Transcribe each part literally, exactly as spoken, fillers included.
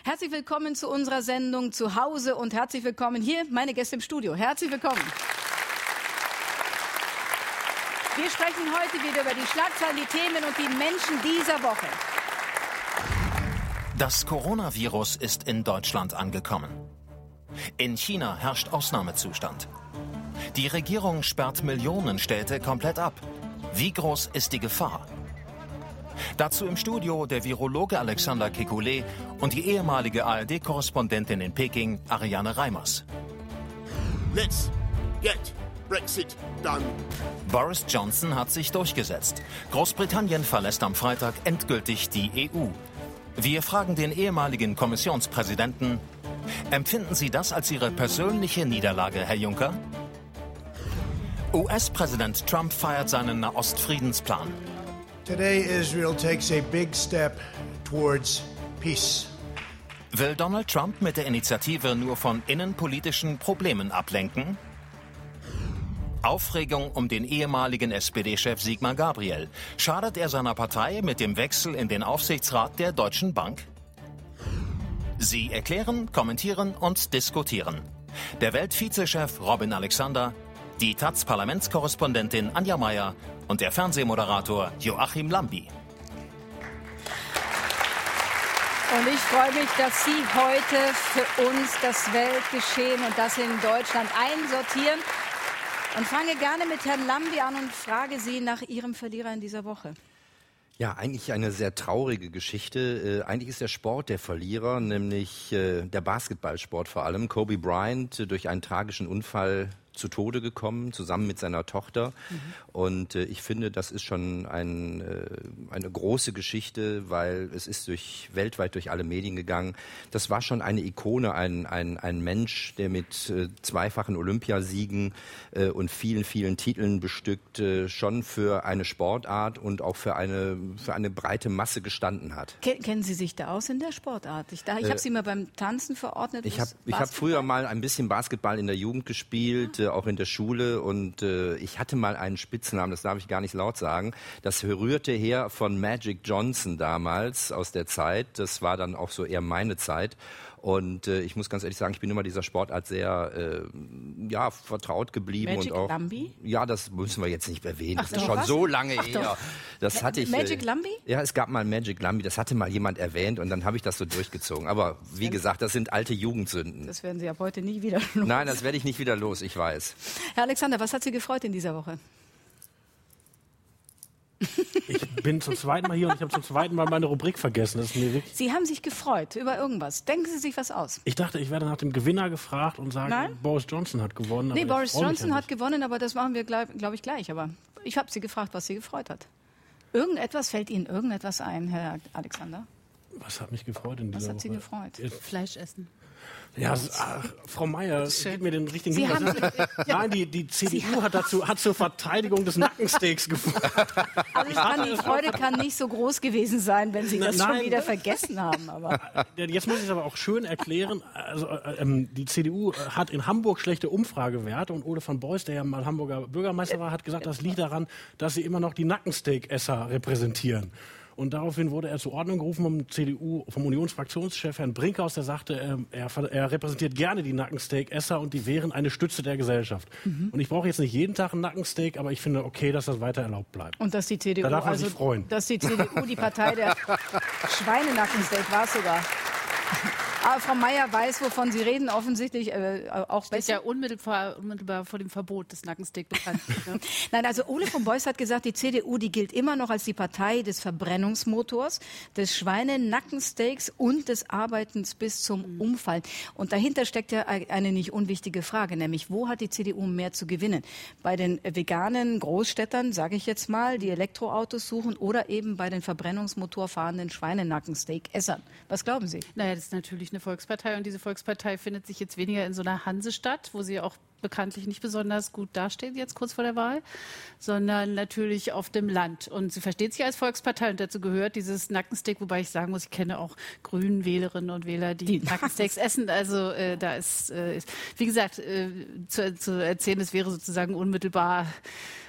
Herzlich willkommen zu unserer Sendung zu Hause und herzlich willkommen hier, meine Gäste im Studio. Herzlich willkommen. Wir sprechen heute wieder über die Schlagzeilen, die Themen und die Menschen dieser Woche. Das Coronavirus ist in Deutschland angekommen. In China herrscht Ausnahmezustand. Die Regierung sperrt Millionen Städte komplett ab. Wie groß ist die Gefahr? Dazu im Studio der Virologe Alexander Kekulé und die ehemalige A R D-Korrespondentin in Peking, Ariane Reimers. Let's get Brexit done. Boris Johnson hat sich durchgesetzt. Großbritannien verlässt am Freitag endgültig die E U. Wir fragen den ehemaligen Kommissionspräsidenten, empfinden Sie das als Ihre persönliche Niederlage, Herr Juncker? U S-Präsident Trump feiert seinen Nahostfriedensplan. Today Israel takes a big step towards peace. Will Donald Trump mit der Initiative nur von innenpolitischen Problemen ablenken? Aufregung um den ehemaligen S P D-Chef Sigmar Gabriel. Schadet er seiner Partei mit dem Wechsel in den Aufsichtsrat der Deutschen Bank? Sie erklären, kommentieren und diskutieren. Der Weltvizechef Robin Alexander, die Taz-Parlamentskorrespondentin Anja Meier und der Fernsehmoderator Joachim Lambi. Und ich freue mich, dass Sie heute für uns das Weltgeschehen und das in Deutschland einsortieren. Und fange gerne mit Herrn Lambi an und frage Sie nach Ihrem Verlierer in dieser Woche. Ja, eigentlich eine sehr traurige Geschichte. Äh, eigentlich ist der Sport der Verlierer, nämlich äh, der Basketballsport vor allem. Kobe Bryant äh, durch einen tragischen Unfall zu Tode gekommen, zusammen mit seiner Tochter. Mhm. Und äh, ich finde, das ist schon ein, äh, eine große Geschichte, weil es ist durch weltweit durch alle Medien gegangen. Das war schon eine Ikone, ein, ein, ein Mensch, der mit äh, zweifachen Olympiasiegen äh, und vielen, vielen Titeln bestückt äh, schon für eine Sportart und auch für eine, für eine breite Masse gestanden hat. Ken, kennen Sie sich da aus in der Sportart? Ich, da, ich äh, habe Sie mal beim Tanzen verordnet. Ich habe hab früher mal ein bisschen Basketball in der Jugend gespielt, ah. auch in der Schule, und äh, ich hatte mal einen Spitznamen, das darf ich gar nicht laut sagen. Das rührte her von Magic Johnson damals aus der Zeit. Das war dann auch so eher meine Zeit. Und äh, ich muss ganz ehrlich sagen, ich bin immer dieser Sportart sehr äh, ja, vertraut geblieben. Magic und auch, Lambi? Ja, das müssen wir jetzt nicht erwähnen. Ach das ist doch, schon was? so lange Ach her. doch. Das hatte ich, Magic äh, Lambi? Ja, es gab mal Magic Lambi. Das hatte mal jemand erwähnt und dann habe ich das so durchgezogen. Aber wie gesagt, das sind alte Jugendsünden. Das werden Sie ab heute nie wieder los. Nein, das werde ich nicht wieder los, ich weiß. Herr Alexander, was hat Sie gefreut in dieser Woche? Ich bin zum zweiten Mal hier und ich habe zum zweiten Mal meine Rubrik vergessen. Das ist mir wirklich Sie haben sich gefreut über irgendwas. Denken Sie sich was aus? Ich dachte, ich werde nach dem Gewinner gefragt und sage, Nein? Boris Johnson hat gewonnen. Nee, aber Boris ich freu mich Johnson ja hat gewonnen, aber das machen wir, glaube glaub ich, gleich. Aber ich habe Sie gefragt, was Sie gefreut hat. Irgendetwas, fällt Ihnen irgendetwas ein, Herr Alexander? Was hat mich gefreut in dieser Was hat Sie Woche? gefreut? Fleisch essen. Ja, ach, Frau Meier, gib mir den richtigen Sie Hinweis. haben- Nein, die, die C D U hat, dazu, hat zur Verteidigung des Nackensteaks gefunden. Also ich kann, die Freude kann nicht so groß gewesen sein, wenn Sie das Nein. schon wieder vergessen haben. Aber Jetzt muss ich es aber auch schön erklären. Also, äh, ähm, die C D U hat in Hamburg schlechte Umfragewerte und Ole von Beus, der ja mal Hamburger Bürgermeister war, hat gesagt, das liegt daran, dass sie immer noch die Nackensteak-Esser repräsentieren. Und daraufhin wurde er zur Ordnung gerufen vom C D U, vom Unionsfraktionschef Herrn Brinkhaus, der sagte, er, er repräsentiert gerne die Nackensteak-Esser und die wären eine Stütze der Gesellschaft. Mhm. Und ich brauche jetzt nicht jeden Tag ein Nackensteak, aber ich finde okay, dass das weiter erlaubt bleibt. und dass die C D U, Da darf man also sich freuen. dass die C D U die Partei der Schweinenackensteak war sogar. Aber Frau Meier weiß, wovon Sie reden, offensichtlich äh, auch Steht besser. ja unmittelbar, unmittelbar vor dem Verbot des Nackensteak bekannt. Ne? Nein, also Ole von Beus hat gesagt, die C D U, die gilt immer noch als die Partei des Verbrennungsmotors, des Schweinenackensteaks und des Arbeitens bis zum Umfallen. Und dahinter steckt ja eine nicht unwichtige Frage, nämlich wo hat die C D U mehr zu gewinnen? Bei den veganen Großstädtern, sage ich jetzt mal, die Elektroautos suchen, oder eben bei den Verbrennungsmotor fahrenden Schweinenackensteak-Essern. Was glauben Sie? Naja, das ist natürlich eine Volkspartei und diese Volkspartei findet sich jetzt weniger in so einer Hansestadt, wo sie auch bekanntlich nicht besonders gut dasteht jetzt kurz vor der Wahl, sondern natürlich auf dem Land. Und sie versteht sich als Volkspartei und dazu gehört dieses Nackensteak, wobei ich sagen muss, ich kenne auch grünen Wählerinnen und Wähler, die, die Nackensteaks essen. Also äh, da ist, äh, ist, wie gesagt, äh, zu, zu erzählen, es wäre sozusagen unmittelbar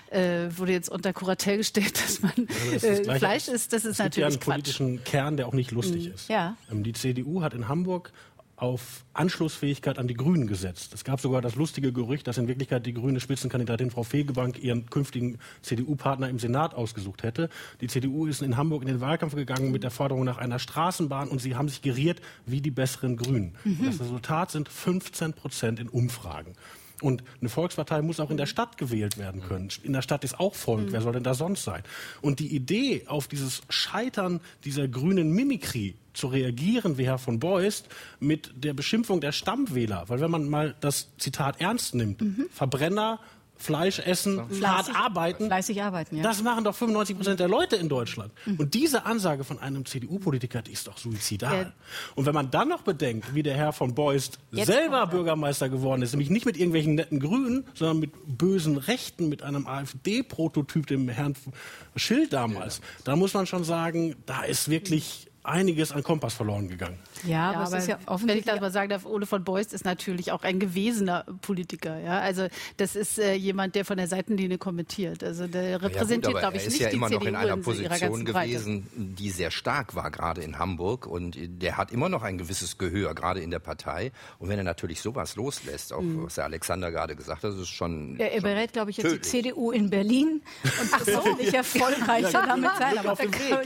äh, wurde jetzt unter Kuratel gestellt, dass man also das äh, Fleisch isst. Das ist es natürlich gibt ja einen Quatsch. politischen Kern, der auch nicht lustig Mhm. ist. Ja. Ähm, die C D U hat in Hamburg auf Anschlussfähigkeit an die Grünen gesetzt. Es gab sogar das lustige Gerücht, dass in Wirklichkeit die grüne Spitzenkandidatin Frau Fegebank ihren künftigen C D U-Partner im Senat ausgesucht hätte. Die C D U ist in Hamburg in den Wahlkampf gegangen mit der Forderung nach einer Straßenbahn und sie haben sich geriert wie die besseren Grünen. Mhm. Das Resultat sind fünfzehn Prozent in Umfragen. Und eine Volkspartei muss auch in der Stadt gewählt werden können. In der Stadt ist auch Volk. Mhm. Wer soll denn da sonst sein? Und die Idee, auf dieses Scheitern dieser grünen Mimikrie zu reagieren, wie Herr von Beust, mit der Beschimpfung der Stammwähler. Weil wenn man mal das Zitat ernst nimmt, mhm. Verbrenner, Fleisch essen, Fleißig, hart arbeiten. Fleißig arbeiten, ja. Das machen doch fünfundneunzig Prozent der Leute in Deutschland. Mhm. Und diese Ansage von einem C D U-Politiker, die ist doch suizidal. Ja. Und wenn man dann noch bedenkt, wie der Herr von Beust Jetzt selber Bürgermeister geworden ist, nämlich nicht mit irgendwelchen netten Grünen, sondern mit bösen Rechten, mit einem AfD-Prototyp, dem Herrn Schild damals, ja. da muss man schon sagen, da ist wirklich einiges an Kompass verloren gegangen. Ja, aber, ja, aber es ist ja offensichtlich, wenn ich das mal sagen darf, Ole von Beust ist natürlich auch ein gewesener Politiker. Ja? Also das ist äh, jemand, der von der Seitenlinie kommentiert. Also der repräsentiert, ja, glaube ich, nicht die C D U. Er ist ja immer noch in einer in Position gewesen, die sehr stark war, gerade in Hamburg. Und der hat immer noch ein gewisses Gehör, gerade in der Partei. Und wenn er natürlich sowas loslässt, auch mhm. was der Alexander gerade gesagt hat, das ist schon ja, Er berät, glaube ich, jetzt tödlich. Die C D U in Berlin und wird hoffentlich erfolgreicher ja, damit sein. Aber,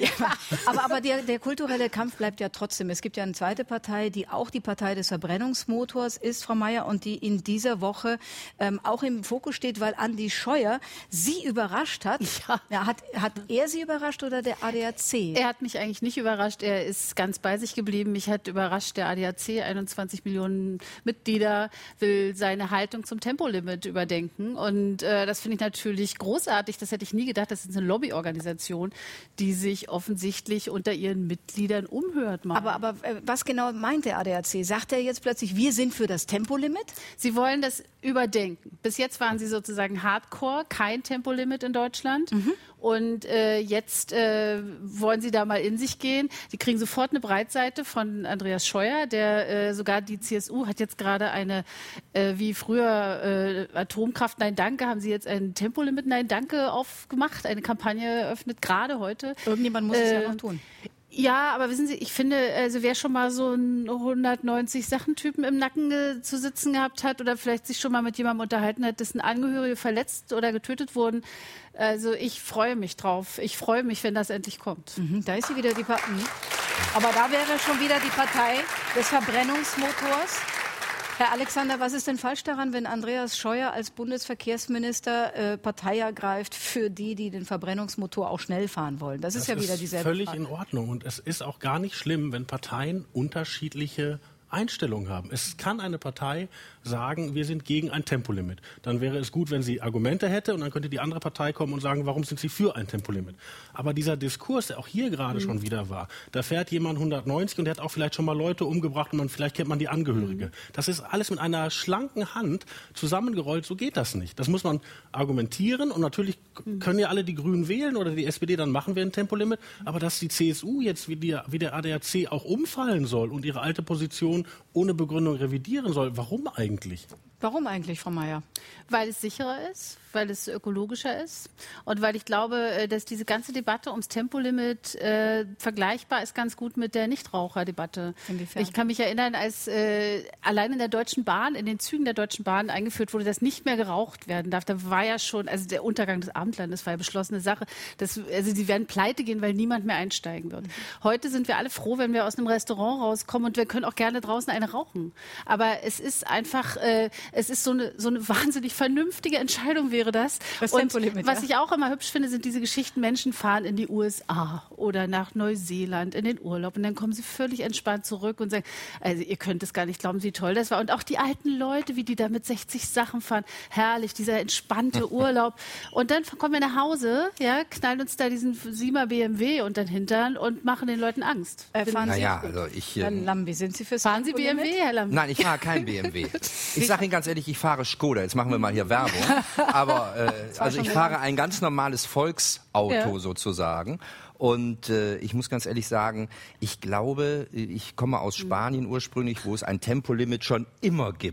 aber, aber der, der kulturelle Der Kampf bleibt ja trotzdem. Es gibt ja eine zweite Partei, die auch die Partei des Verbrennungsmotors ist, Frau Mayer, und die in dieser Woche ähm, auch im Fokus steht, weil Andi Scheuer sie überrascht hat. Ja. Ja, hat. Hat er sie überrascht oder der A D A C? Er hat mich eigentlich nicht überrascht. Er ist ganz bei sich geblieben. Mich hat überrascht, der A D A C, einundzwanzig Millionen Mitglieder, will seine Haltung zum Tempolimit überdenken. Und äh, das finde ich natürlich großartig. Das hätte ich nie gedacht. Das ist eine Lobbyorganisation, die sich offensichtlich unter ihren Mitgliedern umhört. Mal. Aber, aber was genau meint der A D A C? Sagt er jetzt plötzlich, wir sind für das Tempolimit? Sie wollen das überdenken. Bis jetzt waren sie sozusagen Hardcore, kein Tempolimit in Deutschland. Mhm. Und äh, jetzt äh, wollen sie da mal in sich gehen. Sie kriegen sofort eine Breitseite von Andreas Scheuer, der äh, sogar die C S U hat jetzt gerade eine, äh, wie früher äh, Atomkraft, nein danke, haben sie jetzt ein Tempolimit, nein danke aufgemacht, eine Kampagne eröffnet, gerade heute. Irgendjemand muss äh, es ja noch tun. Ja, aber wissen Sie, ich finde, also wer schon mal so einen hundertneunzig Sachentypen im Nacken äh, zu sitzen gehabt hat oder vielleicht sich schon mal mit jemandem unterhalten hat, dessen Angehörige verletzt oder getötet wurden, also ich freue mich drauf. Ich freue mich, wenn das endlich kommt. Mhm, da ist sie wieder, die Partei. Aber da wäre schon wieder die Partei des Verbrennungsmotors. Herr Alexander, was ist denn falsch daran, wenn Andreas Scheuer als Bundesverkehrsminister äh, Partei ergreift für die, die den Verbrennungsmotor auch schnell fahren wollen? Das, das ist ja wieder dieselbe völlig Frage. In Ordnung. Und es ist auch gar nicht schlimm, wenn Parteien unterschiedliche Einstellungen haben. Es kann eine Partei sagen, wir sind gegen ein Tempolimit. Dann wäre es gut, wenn sie Argumente hätte und dann könnte die andere Partei kommen und sagen, warum sind sie für ein Tempolimit? Aber dieser Diskurs, der auch hier gerade mhm. schon wieder war, da fährt jemand hundertneunzig und der hat auch vielleicht schon mal Leute umgebracht und man, vielleicht kennt man die Angehörige. Mhm. Das ist alles mit einer schlanken Hand zusammengerollt, so geht das nicht. Das muss man argumentieren und natürlich mhm. können ja alle die Grünen wählen oder die S P D, dann machen wir ein Tempolimit. Aber dass die C S U jetzt wie, die, wie der A D A C auch umfallen soll und ihre alte Position ohne Begründung revidieren soll, warum eigentlich? Warum eigentlich, Frau Mayer? Weil es sicherer ist, weil es ökologischer ist und weil ich glaube, dass diese ganze Debatte ums Tempolimit äh, vergleichbar ist ganz gut mit der Nichtraucherdebatte. Inwiefern? Ich kann mich erinnern, als äh, allein in der Deutschen Bahn, in den Zügen der Deutschen Bahn eingeführt wurde, dass nicht mehr geraucht werden darf. Da war ja schon, also der Untergang des Abendlandes war ja beschlossene Sache. Das, also sie werden pleite gehen, weil niemand mehr einsteigen wird. Mhm. Heute sind wir alle froh, wenn wir aus einem Restaurant rauskommen und wir können auch gerne draußen eine rauchen. Aber es ist einfach, äh, es ist so eine, so eine wahnsinnig vernünftige Entscheidung wäre das. Das und Tempolimit, was ja. ich auch immer hübsch finde, sind diese Geschichten, Menschen fahren in die U S A oder nach Neuseeland in den Urlaub und dann kommen sie völlig entspannt zurück und sagen, also ihr könnt es gar nicht glauben, wie toll das war. Und auch die alten Leute, wie die da mit sechzig Sachen fahren, herrlich, dieser entspannte Urlaub. Und dann kommen wir nach Hause, ja, knallen uns da diesen Siemer B M W unter den Hintern und machen den Leuten Angst. Äh, fahren Sie naja, also ich, Herr Lambi, sind Sie fürs Fahren Sie B M W, Herr Lambi? Nein, ich fahre kein B M W. Ich sage Ihnen ganz ehrlich, ich fahre Skoda. Jetzt machen wir mal hier Werbung. Aber äh, also ich fahre ein ganz normales Volksauto ja. sozusagen. Und äh, ich muss ganz ehrlich sagen, ich glaube, ich komme aus Spanien ursprünglich, wo es ein Tempolimit schon immer gibt.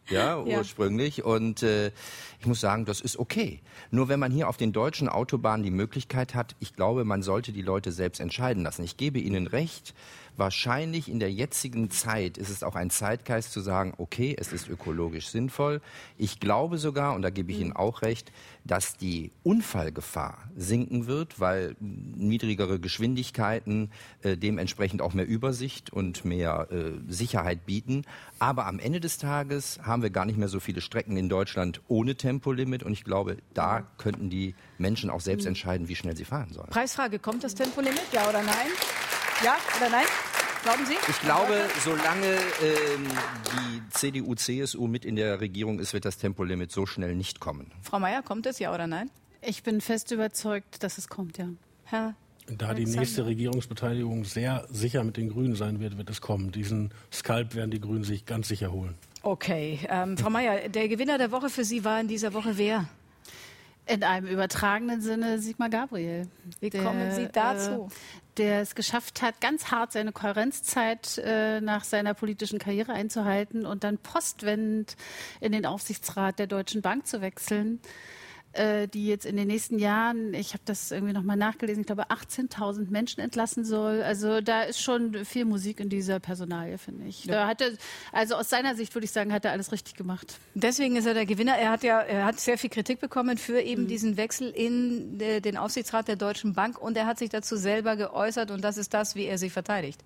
ja, Ja. ursprünglich. Und äh, ich muss sagen, das ist okay. Nur wenn man hier auf den deutschen Autobahnen die Möglichkeit hat, ich glaube, man sollte die Leute selbst entscheiden lassen. Ich gebe Ihnen recht. Wahrscheinlich in der jetzigen Zeit ist es auch ein Zeitgeist zu sagen, okay, es ist ökologisch sinnvoll. Ich glaube sogar, und da gebe ich Ihnen auch recht, dass die Unfallgefahr sinken wird, weil niedrigere Geschwindigkeiten äh, dementsprechend auch mehr Übersicht und mehr äh, Sicherheit bieten. Aber am Ende des Tages haben wir gar nicht mehr so viele Strecken in Deutschland ohne Tempolimit. Und ich glaube, da könnten die Menschen auch selbst entscheiden, wie schnell sie fahren sollen. Preisfrage, kommt das Tempolimit, ja oder nein? Ja oder nein? Glauben Sie? Ich glaube, solange ähm, die C D U, C S U mit in der Regierung ist, wird das Tempolimit so schnell nicht kommen. Frau Mayer, kommt es, ja oder nein? Ich bin fest überzeugt, dass es kommt, ja. Herr Da die nächste Regierungsbeteiligung sehr sicher mit den Grünen sein wird, wird es kommen. Diesen Skalp werden die Grünen sich ganz sicher holen. Okay, ähm, Frau Mayer, der Gewinner der Woche für Sie war in dieser Woche wer? In einem übertragenen Sinne Sigmar Gabriel. Wie kommen Sie dazu? Äh, der es geschafft hat, ganz hart seine Kohärenzzeit äh, nach seiner politischen Karriere einzuhalten und dann postwendend in den Aufsichtsrat der Deutschen Bank zu wechseln, äh, die jetzt in den nächsten Jahren, ich habe das irgendwie nochmal nachgelesen, ich glaube achtzehntausend Menschen entlassen soll. Also da ist schon viel Musik in dieser Personalie, finde ich. Da hat er, also aus seiner Sicht würde ich sagen, hat er alles richtig gemacht. Deswegen ist er der Gewinner. Er hat ja er hat sehr viel Kritik bekommen für eben mhm. diesen Wechsel in äh, den Aufsichtsrat der Deutschen Bank und er hat sich dazu selber geäußert und das ist das, wie er sich verteidigt.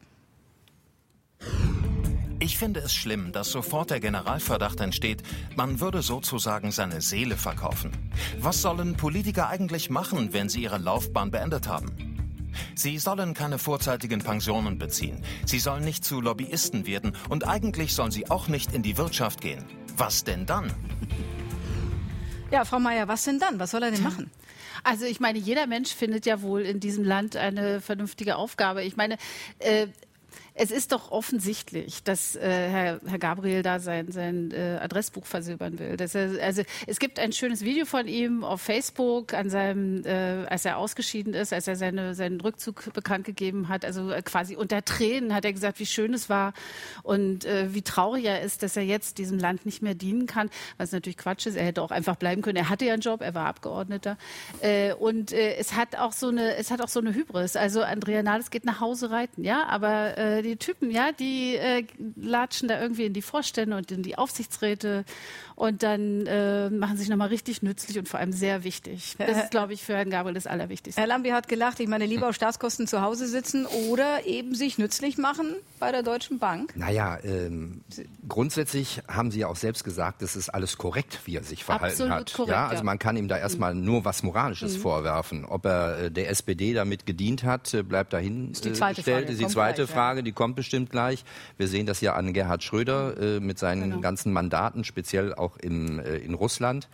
Ich finde es schlimm, dass sofort der Generalverdacht entsteht, man würde sozusagen seine Seele verkaufen. Was sollen Politiker eigentlich machen, wenn sie ihre Laufbahn beendet haben? Sie sollen keine vorzeitigen Pensionen beziehen. Sie sollen nicht zu Lobbyisten werden und eigentlich sollen sie auch nicht in die Wirtschaft gehen. Was denn dann? Ja, Frau Mayer, was denn dann? Was soll er denn machen? Also ich meine, jeder Mensch findet ja wohl in diesem Land eine vernünftige Aufgabe. Ich meine, äh, es ist doch offensichtlich, dass äh, Herr, Herr Gabriel da sein, sein äh, Adressbuch versilbern will. Dass er, also es gibt ein schönes Video von ihm auf Facebook, an seinem, äh, als er ausgeschieden ist, als er seine, seinen Rückzug bekannt gegeben hat. Also äh, quasi unter Tränen hat er gesagt, wie schön es war und äh, wie traurig er ist, dass er jetzt diesem Land nicht mehr dienen kann. Was natürlich Quatsch ist. Er hätte auch einfach bleiben können. Er hatte ja einen Job, er war Abgeordneter. Äh, und äh, es hat auch so eine, es hat auch so eine Hybris. Also Andrea Nahles geht nach Hause reiten, ja, aber äh, die Typen, ja, die äh, latschen da irgendwie in die Vorstände und in die Aufsichtsräte und dann äh, machen sich nochmal richtig nützlich und vor allem sehr wichtig. Das ist, glaube ich, für Herrn Gabriel das Allerwichtigste. Herr Lambi hat gelacht, ich meine, lieber auf Staatskosten zu Hause sitzen oder eben sich nützlich machen bei der Deutschen Bank. Naja, ähm, grundsätzlich haben Sie ja auch selbst gesagt, das ist alles korrekt, wie er sich verhalten Absolut hat. Korrekt, ja, also ja. man kann ihm da erstmal mhm. nur was Moralisches mhm. vorwerfen. Ob er äh, der S P D damit gedient hat, äh, bleibt dahin ist die zweite gestellt. Frage. Ist die Kommt zweite gleich, Frage, ja. die kommt bestimmt gleich. Wir sehen das ja an Gerhard Schröder äh, mit seinen genau. ganzen Mandaten, speziell auch im, äh, in Russland.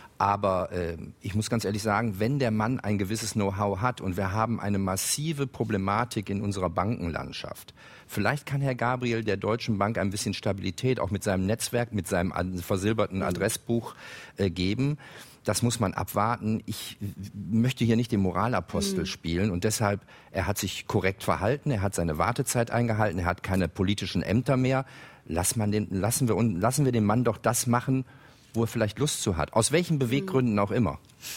Aber äh, ich muss ganz ehrlich sagen, wenn der Mann ein gewisses Know-how hat und wir haben eine massive Problematik in unserer Bankenlandschaft, vielleicht kann Herr Gabriel der Deutschen Bank ein bisschen Stabilität auch mit seinem Netzwerk, mit seinem versilberten Adressbuch äh, geben. Das muss man abwarten. Ich möchte hier nicht den Moralapostel mhm. spielen und deshalb, er hat sich korrekt verhalten, er hat seine Wartezeit eingehalten, er hat keine politischen Ämter mehr. Lass man den, lassen, wir, lassen wir den Mann doch das machen, wo er vielleicht Lust zu hat. Aus welchen Beweggründen auch immer.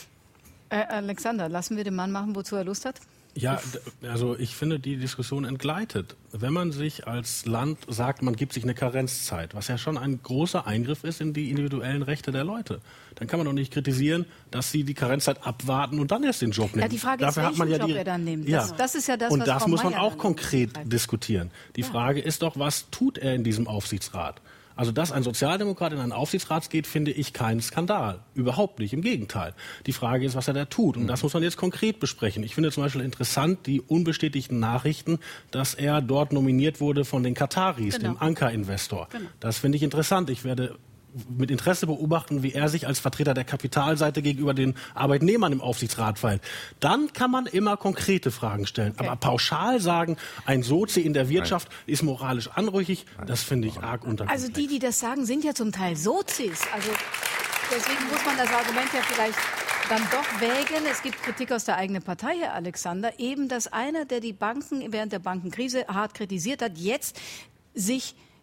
Äh, Alexander, lassen wir den Mann machen, wozu er Lust hat? Ja, also ich finde, die Diskussion entgleitet. Wenn man sich als Land sagt, man gibt sich eine Karenzzeit, was ja schon ein großer Eingriff ist in die individuellen Rechte der Leute, dann kann man doch nicht kritisieren, dass sie die Karenzzeit abwarten und dann erst den Job nehmen. Ja, die Frage Dafür ist, hat man welchen ja die, Job er dann nimmt. Ja. Das, das ist ja das, und was das Frau muss man Mayer auch konkret diskutieren. Die ja. Frage ist doch, was tut er in diesem Aufsichtsrat? Also, dass ein Sozialdemokrat in einen Aufsichtsrat geht, finde ich keinen Skandal. Überhaupt nicht, im Gegenteil. Die Frage ist, was er da tut. Und das muss man jetzt konkret besprechen. Ich finde zum Beispiel interessant die unbestätigten Nachrichten, dass er dort nominiert wurde von den Kataris, genau. dem Anker-Investor. Genau. Das finde ich interessant. Ich werde mit Interesse beobachten, wie er sich als Vertreter der Kapitalseite gegenüber den Arbeitnehmern im Aufsichtsrat verhält. Dann kann man immer konkrete Fragen stellen. Okay. Aber pauschal sagen, ein Sozi in der Wirtschaft Nein. ist moralisch anrüchig, Nein. das finde ich arg unterkomplex. Also die, die das sagen, sind ja zum Teil Sozis. Also deswegen muss man das Argument ja vielleicht dann doch wägen. Es gibt Kritik aus der eigenen Partei, Herr Alexander. Eben, dass einer, der die Banken während der Bankenkrise hart kritisiert hat, jetzt sich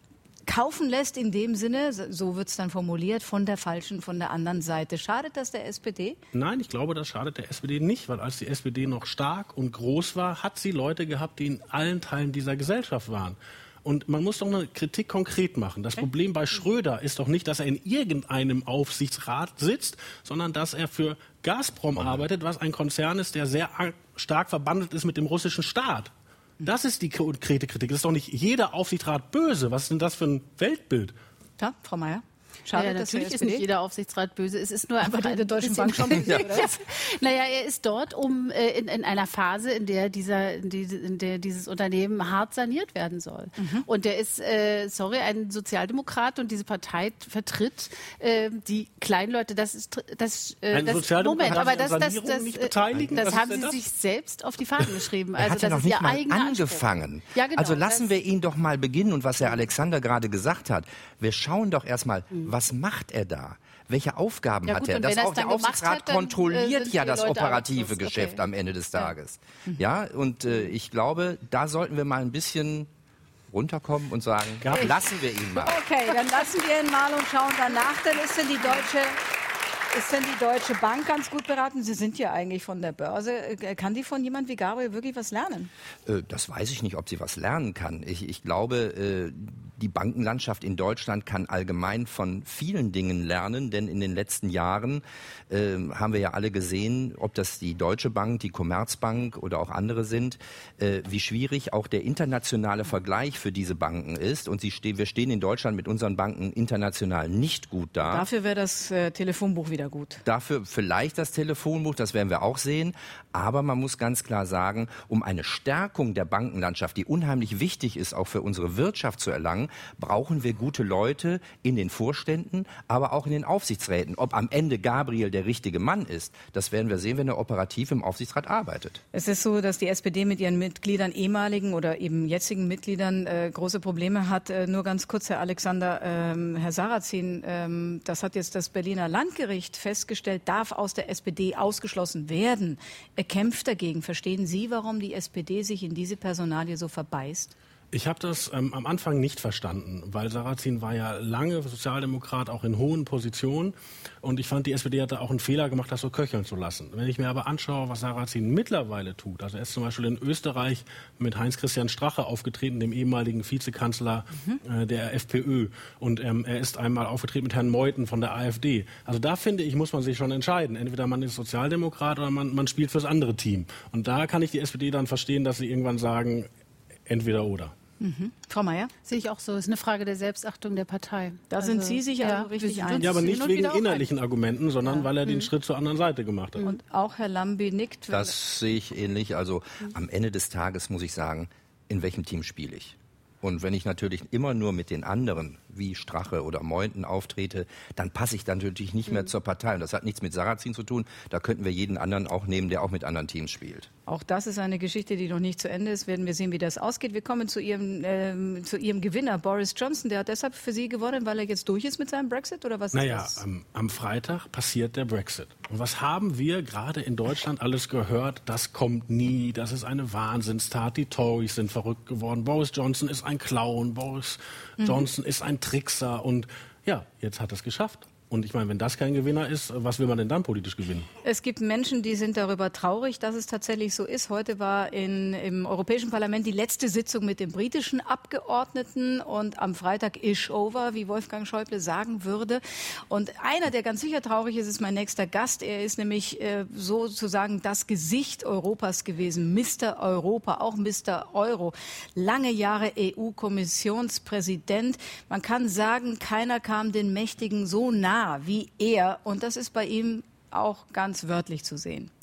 kaufen lässt in dem Sinne, so wird es dann formuliert, von der falschen, von der anderen Seite. Schadet das der S P D? Nein, ich glaube, das schadet der S P D nicht, weil als die S P D noch stark und groß war, hat sie Leute gehabt, die in allen Teilen dieser Gesellschaft waren. Und man muss doch eine Kritik konkret machen. Das Problem bei Schröder ist doch nicht, dass er in irgendeinem Aufsichtsrat sitzt, sondern dass er für Gazprom arbeitet, was ein Konzern ist, der sehr stark verbandelt ist mit dem russischen Staat. Das ist die konkrete Kritik. Das ist doch nicht jeder Aufsichtsrat böse. Was ist denn das für ein Weltbild? Ja, Frau Mayer? Schade, ja, natürlich ist nicht jeder Aufsichtsrat böse. Es ist nur einfach der Deutschen Bank schon böse, oder? Ja. Naja, er ist dort um äh, in, in einer Phase, in der dieser, in, die, in der dieses Unternehmen hart saniert werden soll. Mhm. Und der ist, äh, sorry, ein Sozialdemokrat und diese Partei vertritt äh, die Kleinleute. Das ist das. Äh, ein das Sozialdemokrat Moment, aber das, das, das, das, nicht beteiligen? das Was haben ist sie das? sich selbst auf die Fahnen geschrieben. Er Also hat ja das noch ist nicht ihr mal eigener angefangen. Ja, genau, also lassen das, wir ihn doch mal beginnen. Und was Herr Alexander gerade gesagt hat, wir schauen doch erstmal, mhm. was macht er da? Welche Aufgaben ja, hat gut, er? Das auch der Aufsichtsrat hat, dann, kontrolliert äh, ja das Leute operative okay. Geschäft am Ende des Tages. Ja, ja und äh, ich glaube, da sollten wir mal ein bisschen runterkommen und sagen, ja, lassen wir ihn mal. Okay, dann lassen wir ihn mal und schauen danach. Dann ist denn die deutsche... Ist denn die Deutsche Bank ganz gut beraten? Sie sind ja eigentlich von der Börse. Kann die von jemand wie Gabriel wirklich was lernen? Das weiß ich nicht, ob sie was lernen kann. Ich, ich glaube, die Bankenlandschaft in Deutschland kann allgemein von vielen Dingen lernen, denn in den letzten Jahren äh, haben wir ja alle gesehen, ob das die Deutsche Bank, die Commerzbank oder auch andere sind, äh, wie schwierig auch der internationale Vergleich für diese Banken ist. Und sie ste- wir stehen in Deutschland mit unseren Banken international nicht gut da. Dafür wäre das äh, Telefonbuch wieder gut. Dafür vielleicht das Telefonbuch, das werden wir auch sehen. Aber man muss ganz klar sagen, um eine Stärkung der Bankenlandschaft, die unheimlich wichtig ist, auch für unsere Wirtschaft zu erlangen, brauchen wir gute Leute in den Vorständen, aber auch in den Aufsichtsräten. Ob am Ende Gabriel der richtige Mann ist, das werden wir sehen, wenn er operativ im Aufsichtsrat arbeitet. Es ist so, dass die S P D mit ihren Mitgliedern, ehemaligen oder eben jetzigen Mitgliedern, äh, große Probleme hat. Äh, nur ganz kurz, Herr Alexander, ähm, Herr Sarrazin, ähm, das hat jetzt das Berliner Landgericht festgestellt, darf aus der S P D ausgeschlossen werden. Er kämpft dagegen. Verstehen Sie, warum die S P D sich in diese Personalie so verbeißt? Ich habe das ähm, am Anfang nicht verstanden, weil Sarrazin war ja lange Sozialdemokrat, auch in hohen Positionen. Und ich fand, die S P D hatte auch einen Fehler gemacht, das so köcheln zu lassen. Wenn ich mir aber anschaue, was Sarrazin mittlerweile tut, also er ist zum Beispiel in Österreich mit Heinz-Christian Strache aufgetreten, dem ehemaligen Vizekanzler mhm. äh, der FPÖ. Und ähm, er ist einmal aufgetreten mit Herrn Meuthen von der AfD. Also da finde ich, muss man sich schon entscheiden. Entweder man ist Sozialdemokrat oder man, man spielt fürs andere Team. Und da kann ich die S P D dann verstehen, dass sie irgendwann sagen, entweder oder. Mhm. Frau Mayer? Sehe ich auch so. Es ist eine Frage der Selbstachtung der Partei. Da also, sind Sie sich ja also richtig einig. Ja, aber nicht wegen innerlichen Argumenten, sondern ja. weil er den mhm. Schritt zur anderen Seite gemacht hat. Und auch Herr Lambi nickt. Das sehe ich ähnlich. Also mhm. am Ende des Tages muss ich sagen, in welchem Team spiele ich? Und wenn ich natürlich immer nur mit den anderen, wie Strache oder Meuthen, auftrete, dann passe ich dann natürlich nicht mehr mhm. zur Partei. Und das hat nichts mit Sarrazin zu tun. Da könnten wir jeden anderen auch nehmen, der auch mit anderen Teams spielt. Auch das ist eine Geschichte, die noch nicht zu Ende ist. Werden wir sehen, wie das ausgeht. Wir kommen zu Ihrem, äh, zu Ihrem Gewinner, Boris Johnson. Der hat deshalb für Sie gewonnen, weil er jetzt durch ist mit seinem Brexit? Oder was naja, ist das? Am, am Freitag passiert der Brexit. Und was haben wir gerade in Deutschland alles gehört? Das kommt nie. Das ist eine Wahnsinnstat. Die Tories sind verrückt geworden. Boris Johnson ist ein Clown. Boris mhm. Johnson ist ein Trickser. Und ja, jetzt hat er es geschafft. Und ich meine, wenn das kein Gewinner ist, was will man denn dann politisch gewinnen? Es gibt Menschen, die sind darüber traurig, dass es tatsächlich so ist. Heute war in, im Europäischen Parlament die letzte Sitzung mit den britischen Abgeordneten und am Freitag is over, wie Wolfgang Schäuble sagen würde. Und einer, der ganz sicher traurig ist, ist mein nächster Gast. Er ist nämlich äh, sozusagen das Gesicht Europas gewesen, Mister Europa, auch Mister Euro. Lange Jahre E U-Kommissionspräsident. Man kann sagen, keiner kam den Mächtigen so nah wie er. Und das ist bei ihm auch ganz wörtlich zu sehen.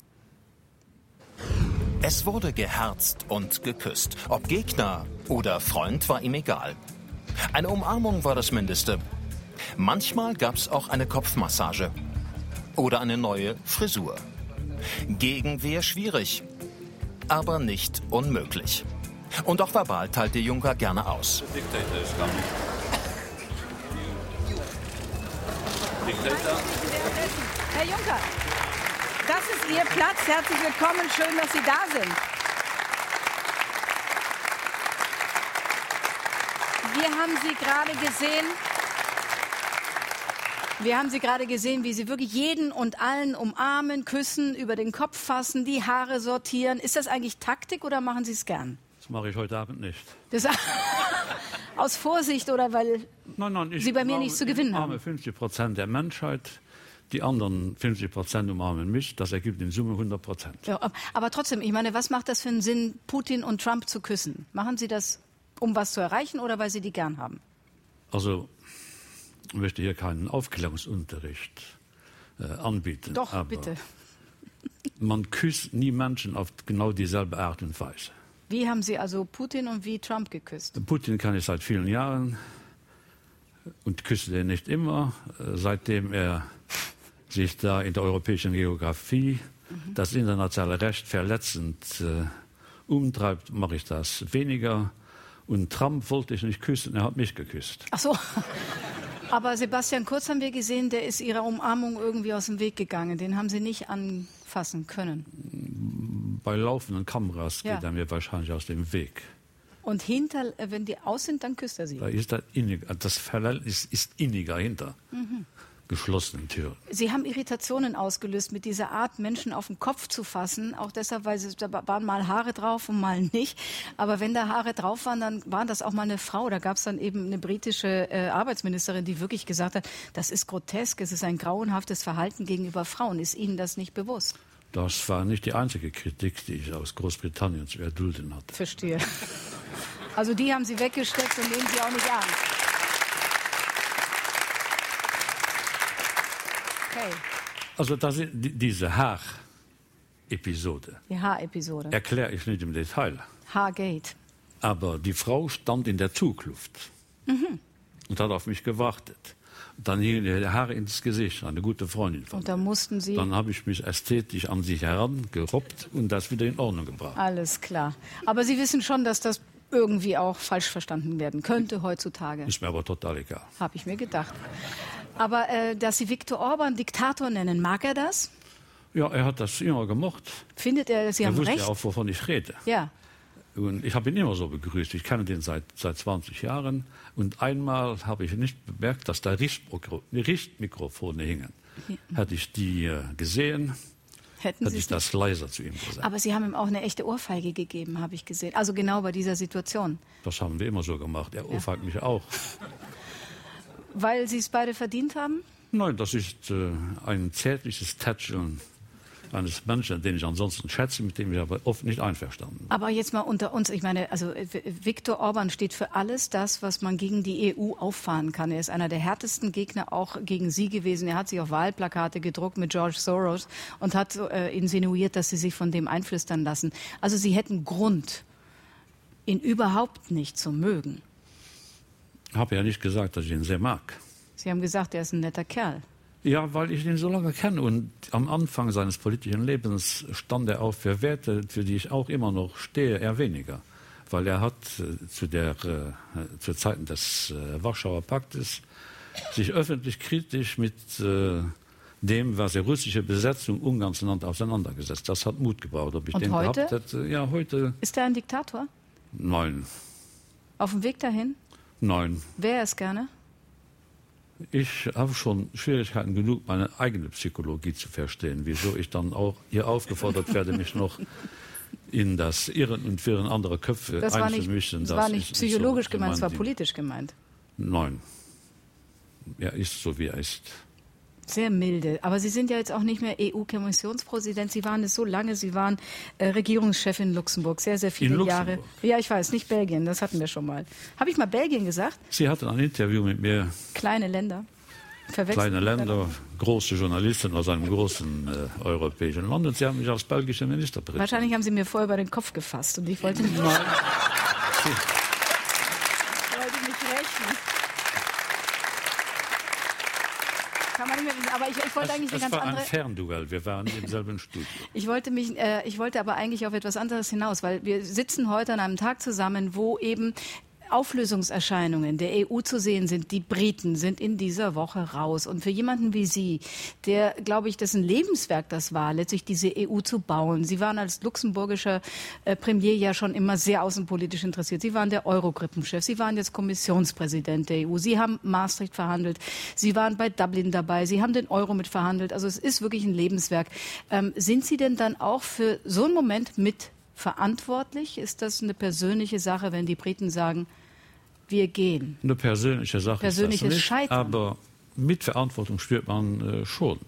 Es wurde geherzt und geküsst. Ob Gegner oder Freund, war ihm egal. Eine Umarmung war das Mindeste. Manchmal gab es auch eine Kopfmassage. Oder eine neue Frisur. Gegenwehr schwierig, aber nicht unmöglich. Und auch verbal teilte Juncker gerne aus. Herr Juncker, das ist Ihr Platz. Herzlich willkommen. Schön, dass Sie da sind. Wir haben haben Sie gerade gesehen... Wir haben Sie gerade gesehen, wie Sie wirklich jeden und allen umarmen, küssen, über den Kopf fassen, die Haare sortieren. Ist das eigentlich Taktik oder machen Sie es gern? Das mache ich heute Abend nicht. Das, aus Vorsicht oder weil nein, nein, ich Sie bei mir umarme, nichts zu gewinnen ich haben? umarme fünfzig Prozent der Menschheit, die anderen fünfzig Prozent umarmen mich. Das ergibt in Summe hundert Prozent. Ja, aber trotzdem, ich meine, was macht das für einen Sinn, Putin und Trump zu küssen? Machen Sie das, um was zu erreichen oder weil Sie die gern haben? Also... Ich möchte hier keinen Aufklärungsunterricht äh, anbieten. Doch, aber bitte. Man küsst nie Menschen auf genau dieselbe Art und Weise. Wie haben Sie also Putin und wie Trump geküsst? Putin kenne ich seit vielen Jahren und küsse den nicht immer, äh, seitdem er sich da in der europäischen Geografie mhm. das internationale Recht verletzend äh, umtreibt, mache ich das weniger. Und Trump wollte ich nicht küssen, er hat mich geküsst. Ach so. Aber Sebastian Kurz haben wir gesehen, der ist Ihrer Umarmung irgendwie aus dem Weg gegangen. Den haben Sie nicht anfassen können. Bei laufenden Kameras ja. geht er mir wahrscheinlich aus dem Weg. Und hinter, wenn die aus sind, dann küsst er Sie? Da ist das, innig, das Verhältnis ist inniger hinter mhm. geschlossenen Türen. Sie haben Irritationen ausgelöst mit dieser Art, Menschen auf den Kopf zu fassen. Auch deshalb, weil sie, da waren mal Haare drauf und mal nicht. Aber wenn da Haare drauf waren, dann war das auch mal eine Frau. Da gab es dann eben eine britische äh, Arbeitsministerin, die wirklich gesagt hat, das ist grotesk, es ist ein grauenhaftes Verhalten gegenüber Frauen. Ist Ihnen das nicht bewusst? Das war nicht die einzige Kritik, die ich aus Großbritannien zu erdulden hatte. Verstehe. Also die haben Sie weggesteckt und nehmen Sie auch nicht an. Okay. Also das, die, diese Haar-Episode die Haar-Episode. erkläre ich nicht im Detail. Haargate. Aber die Frau stand in der Zugluft mhm. und hat auf mich gewartet. Dann hingen die Haare ins Gesicht, eine gute Freundin von mir. Und dann mussten Sie... Dann habe ich mich ästhetisch an sie herangerobbt und das wieder in Ordnung gebracht. Alles klar. Aber Sie wissen schon, dass das irgendwie auch falsch verstanden werden könnte heutzutage. Ist mir aber total egal. Habe ich mir gedacht. Aber äh, dass Sie Viktor Orban Diktator nennen, mag er das? Ja, er hat das immer gemocht. Findet er, Sie er haben wusste recht? Ja auch, wovon ich rede. Ja. Und ich habe ihn immer so begrüßt. Ich kenne den seit, seit zwanzig Jahren. Und einmal habe ich nicht bemerkt, dass da Richtmikrofone hingen. Ja. Hätte ich die äh, gesehen, Hätten hätte Sie ich das leiser zu ihm gesagt. Aber Sie haben ihm auch eine echte Ohrfeige gegeben, habe ich gesehen. Also genau bei dieser Situation. Das haben wir immer so gemacht. Er ja. ohrfeigt mich auch. Weil Sie es beide verdient haben? Nein, das ist äh, ein zärtliches Tätscheln eines Menschen, den ich ansonsten schätze, mit dem ich aber oft nicht einverstanden bin. Aber jetzt mal unter uns, ich meine, also Viktor Orban steht für alles das, was man gegen die E U auffahren kann. Er ist einer der härtesten Gegner auch gegen Sie gewesen. Er hat sich auf Wahlplakate gedruckt mit George Soros und hat äh, insinuiert, dass Sie sich von dem einflüstern lassen. Also Sie hätten Grund, ihn überhaupt nicht zu mögen. Ich habe ja nicht gesagt, dass ich ihn sehr mag. Sie haben gesagt, er ist ein netter Kerl. Ja, weil ich ihn so lange kenne und am Anfang seines politischen Lebens stand er auch für Werte, für die ich auch immer noch stehe, eher weniger. Weil er hat äh, zu, der, äh, zu Zeiten des äh, Warschauer Paktes sich öffentlich kritisch mit äh, dem, was die russische Besetzung Ungarns nannte, auseinandergesetzt. Das hat Mut gebraucht. Ob ich und den heute? gehabt hätte? Ja, heute? Ist er ein Diktator? Nein. Auf dem Weg dahin? Nein. Wäre es gerne? Ich habe schon Schwierigkeiten genug, meine eigene Psychologie zu verstehen, wieso ich dann auch hier aufgefordert werde, mich noch in das Irren und Wirren anderer Köpfe das einzumischen. Das war nicht psychologisch so, gemeint, es war die, politisch gemeint. Nein. Er ist so, wie er ist. Sehr milde. Aber Sie sind ja jetzt auch nicht mehr E U-Kommissionspräsident. Sie waren es so lange. Sie waren äh, Regierungschef in Luxemburg. Sehr, sehr viele in Jahre. Ja, ich weiß, nicht Belgien. Das hatten wir schon mal. Habe ich mal Belgien gesagt? Sie hatten ein Interview mit mir. Kleine Länder. Kleine Länder, große Journalisten aus einem großen äh, europäischen Land. Und Sie haben mich als belgischer Ministerpräsident. Wahrscheinlich haben Sie mir vorher über den Kopf gefasst. Und ich wollte nicht, wollte nicht rechnen. Kann man nicht mehr wissen. Aber ich, ich wollte das, eigentlich eine das ganz war andere... ein Fernduell. Wir waren im selben Studio. Ich wollte, mich, äh, ich wollte aber eigentlich auf etwas anderes hinaus, weil wir sitzen heute an einem Tag zusammen, wo eben Auflösungserscheinungen der E U zu sehen sind. Die Briten sind in dieser Woche raus. Und für jemanden wie Sie, der, glaube ich, dessen Lebenswerk das war, letztlich diese E U zu bauen. Sie waren als luxemburgischer äh, Premier ja schon immer sehr außenpolitisch interessiert. Sie waren der Eurogruppenchef. Sie waren jetzt Kommissionspräsident der E U. Sie haben Maastricht verhandelt. Sie waren bei Dublin dabei. Sie haben den Euro mit verhandelt. Also es ist wirklich ein Lebenswerk. Ähm, sind Sie denn dann auch für so einen Moment mit verantwortlich? Ist das eine persönliche Sache, wenn die Briten sagen, wir gehen? Eine persönliche Sache Persönliches ist das nicht, Scheitern. Aber mit Verantwortung spürt man äh, schon.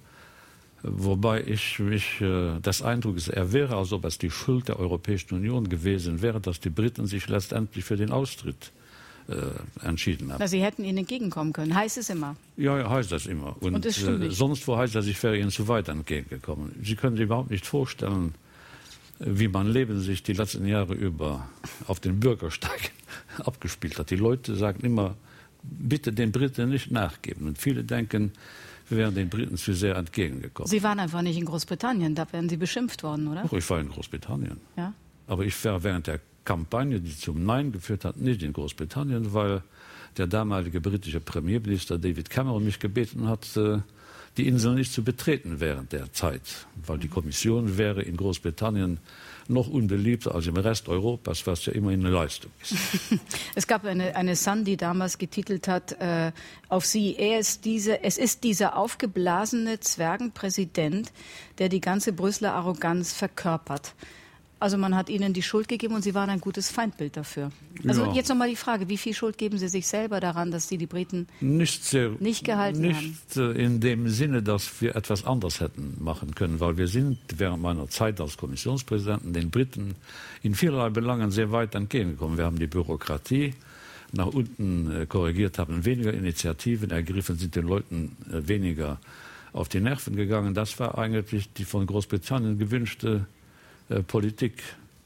Wobei ich mich äh, des Eindrucks erwehre, als ob es die Schuld der Europäischen Union gewesen wäre, dass die Briten sich letztendlich für den Austritt äh, entschieden haben. Na, Sie hätten ihnen entgegenkommen können. Heißt es immer? Ja, ja, heißt das immer. Und, Und das stimmt äh, nicht. sonst wo heißt das, ich wäre ihnen zu weit entgegengekommen. Sie können sich überhaupt nicht vorstellen, wie mein Leben sich die letzten Jahre über auf den Bürgersteig abgespielt hat. Die Leute sagen immer, bitte den Briten nicht nachgeben. Und viele denken, wir wären den Briten zu sehr entgegengekommen. Sie waren einfach nicht in Großbritannien, da wären Sie beschimpft worden, oder? Ach, ich war in Großbritannien. Ja? Aber ich war während der Kampagne, die zum Nein geführt hat, nicht in Großbritannien, weil der damalige britische Premierminister David Cameron mich gebeten hat, die Insel nicht zu betreten während der Zeit, weil die Kommission wäre in Großbritannien noch unbeliebter als im Rest Europas, was ja immerhin eine Leistung ist. Es gab eine, eine Sun, die damals getitelt hat, äh, auf sie, er ist diese, es ist dieser aufgeblasene Zwergenpräsident, der die ganze Brüsseler Arroganz verkörpert. Also man hat ihnen die Schuld gegeben und sie waren ein gutes Feindbild dafür. Also ja. Jetzt nochmal die Frage, wie viel Schuld geben Sie sich selber daran, dass Sie die Briten nicht, sehr, nicht gehalten nicht haben? Nicht in dem Sinne, dass wir etwas anderes hätten machen können, weil wir sind während meiner Zeit als Kommissionspräsidenten den Briten in vielerlei Belangen sehr weit entgegengekommen. Wir haben die Bürokratie nach unten korrigiert, haben weniger Initiativen ergriffen, sind den Leuten weniger auf die Nerven gegangen. Das war eigentlich die von Großbritannien gewünschte Politik.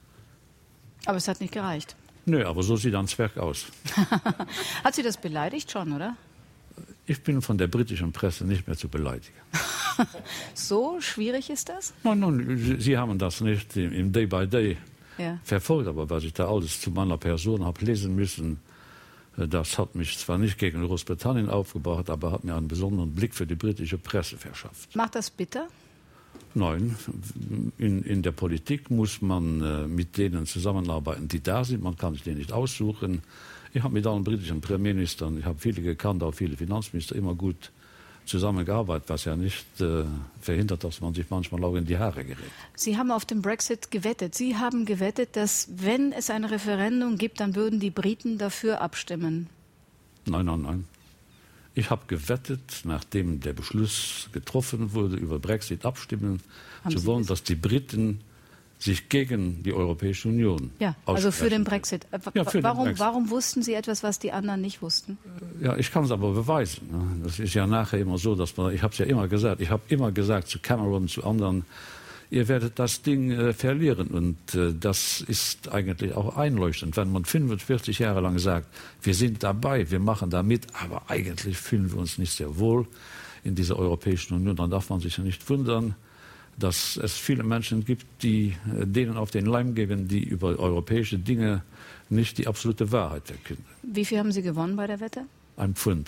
Aber es hat nicht gereicht. Nö, aber so sieht ein Zwerg aus. Hat Sie das beleidigt schon, oder? Ich bin von der britischen Presse nicht mehr zu beleidigen. So schwierig ist das? Nein, nein, Sie haben das nicht im Day by Day ja. verfolgt, aber was ich da alles zu meiner Person habe lesen müssen, das hat mich zwar nicht gegen Großbritannien aufgebracht, aber hat mir einen besonderen Blick für die britische Presse verschafft. Macht das bitter? Nein, in, in der Politik muss man äh, mit denen zusammenarbeiten, die da sind. Man kann sich den nicht aussuchen. Ich habe mit allen britischen Premierministern, ich habe viele gekannt, auch viele Finanzminister, immer gut zusammengearbeitet, was ja nicht äh, verhindert, dass man sich manchmal auch in die Haare gerät. Sie haben auf den Brexit gewettet. Sie haben gewettet, dass, wenn es ein Referendum gibt, dann würden die Briten dafür abstimmen. Nein, nein, nein. Ich habe gewettet, nachdem der Beschluss getroffen wurde, über Brexit abstimmen Haben zu wollen, dass die Briten sich gegen die Europäische Union ja, also für den Brexit. Ja, für warum, den Brexit. Warum wussten Sie etwas, was die anderen nicht wussten? Ja, ich kann es aber beweisen. Das ist ja nachher immer so, dass man, ich habe es ja immer gesagt, ich habe immer gesagt zu Cameron, zu anderen, ihr werdet das Ding äh, verlieren. Und äh, das ist eigentlich auch einleuchtend. Wenn man fünfundvierzig Jahre lang sagt, wir sind dabei, wir machen da mit, aber eigentlich fühlen wir uns nicht sehr wohl in dieser Europäischen Union, dann darf man sich ja nicht wundern, dass es viele Menschen gibt, die äh, denen auf den Leim gehen, die über europäische Dinge nicht die absolute Wahrheit verkünden. Wie viel haben Sie gewonnen bei der Wette? Ein Pfund.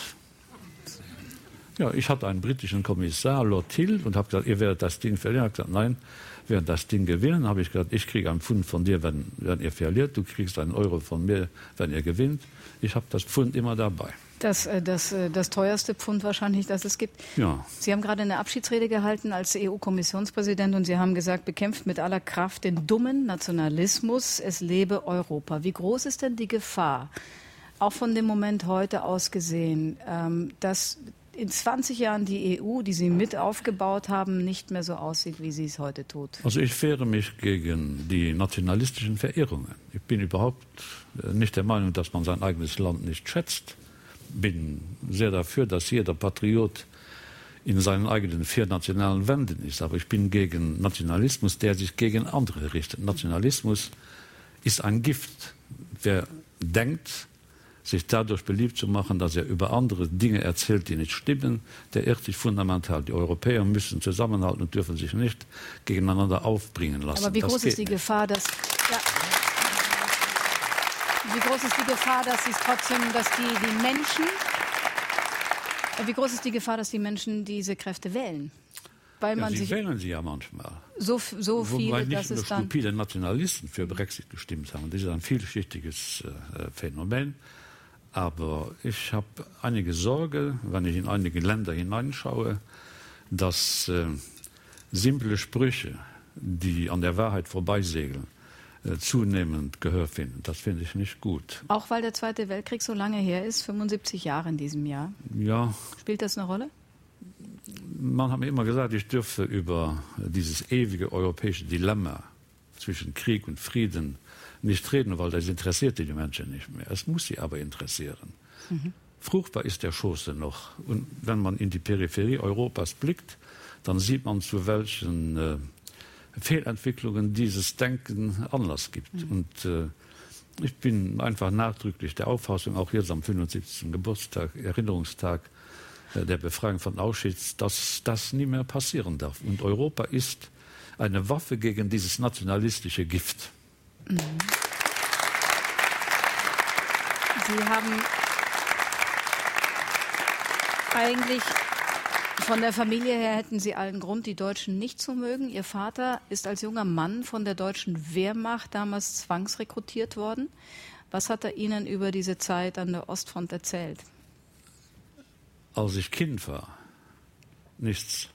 Ja, ich hatte einen britischen Kommissar, Lord Hill, und habe gesagt, ihr werdet das Ding verlieren. Er hat gesagt, nein, wir werden das Ding gewinnen. Habe ich gesagt, ich kriege einen Pfund von dir, wenn, wenn ihr verliert. Du kriegst einen Euro von mir, wenn ihr gewinnt. Ich habe das Pfund immer dabei. Das, das, das teuerste Pfund wahrscheinlich, das es gibt. Ja. Sie haben gerade eine Abschiedsrede gehalten als E U-Kommissionspräsident und Sie haben gesagt, bekämpft mit aller Kraft den dummen Nationalismus. Es lebe Europa. Wie groß ist denn die Gefahr, auch von dem Moment heute aus gesehen, dass in zwanzig Jahren die E U, die Sie mit aufgebaut haben, nicht mehr so aussieht, wie sie es heute tut? Also ich wehre mich gegen die nationalistischen Verirrungen. Ich bin überhaupt nicht der Meinung, dass man sein eigenes Land nicht schätzt. Ich bin sehr dafür, dass jeder Patriot in seinen eigenen vier nationalen Wänden ist. Aber ich bin gegen Nationalismus, der sich gegen andere richtet. Nationalismus ist ein Gift. Wer denkt, sich dadurch beliebt zu machen, dass er über andere Dinge erzählt, die nicht stimmen, der irrt sich fundamental. Die Europäer müssen zusammenhalten und dürfen sich nicht gegeneinander aufbringen lassen. Aber wie groß ist die nicht. Gefahr, dass... Ja. Wie groß ist die Gefahr, dass sie es trotzdem, dass die, die Menschen, wie groß ist die Gefahr, dass die Menschen diese Kräfte wählen? Weil ja, man sie sich wählen sie ja manchmal. So, so viele, nicht dass nur es dann... stupide Nationalisten für Brexit gestimmt haben. Das ist ein vielschichtiges äh, Phänomen. Aber ich habe einige Sorge, wenn ich in einige Länder hineinschaue, dass äh, simple Sprüche, die an der Wahrheit vorbeisegeln, äh, zunehmend Gehör finden. Das finde ich nicht gut. Auch weil der Zweite Weltkrieg so lange her ist, fünfundsiebzig Jahre in diesem Jahr. Ja. Spielt das eine Rolle? Man hat mir immer gesagt, ich dürfe über dieses ewige europäische Dilemma zwischen Krieg und Frieden nicht reden, weil das interessiert die Menschen nicht mehr. Es muss sie aber interessieren. Mhm. Fruchtbar ist der Schoße noch. Und wenn man in die Peripherie Europas blickt, dann sieht man, zu welchen äh, Fehlentwicklungen dieses Denken Anlass gibt. Mhm. Und äh, ich bin einfach nachdrücklich der Auffassung, auch jetzt am fünfundsiebzigsten Geburtstag, Erinnerungstag der Befreiung von Auschwitz, dass das nie mehr passieren darf. Und Europa ist eine Waffe gegen dieses nationalistische Gift. Mhm. Sie haben eigentlich von der Familie her hätten Sie allen Grund, die Deutschen nicht zu mögen. Ihr Vater ist als junger Mann von der deutschen Wehrmacht damals zwangsrekrutiert worden. Was hat er Ihnen über diese Zeit an der Ostfront erzählt? Als ich Kind war, nichts.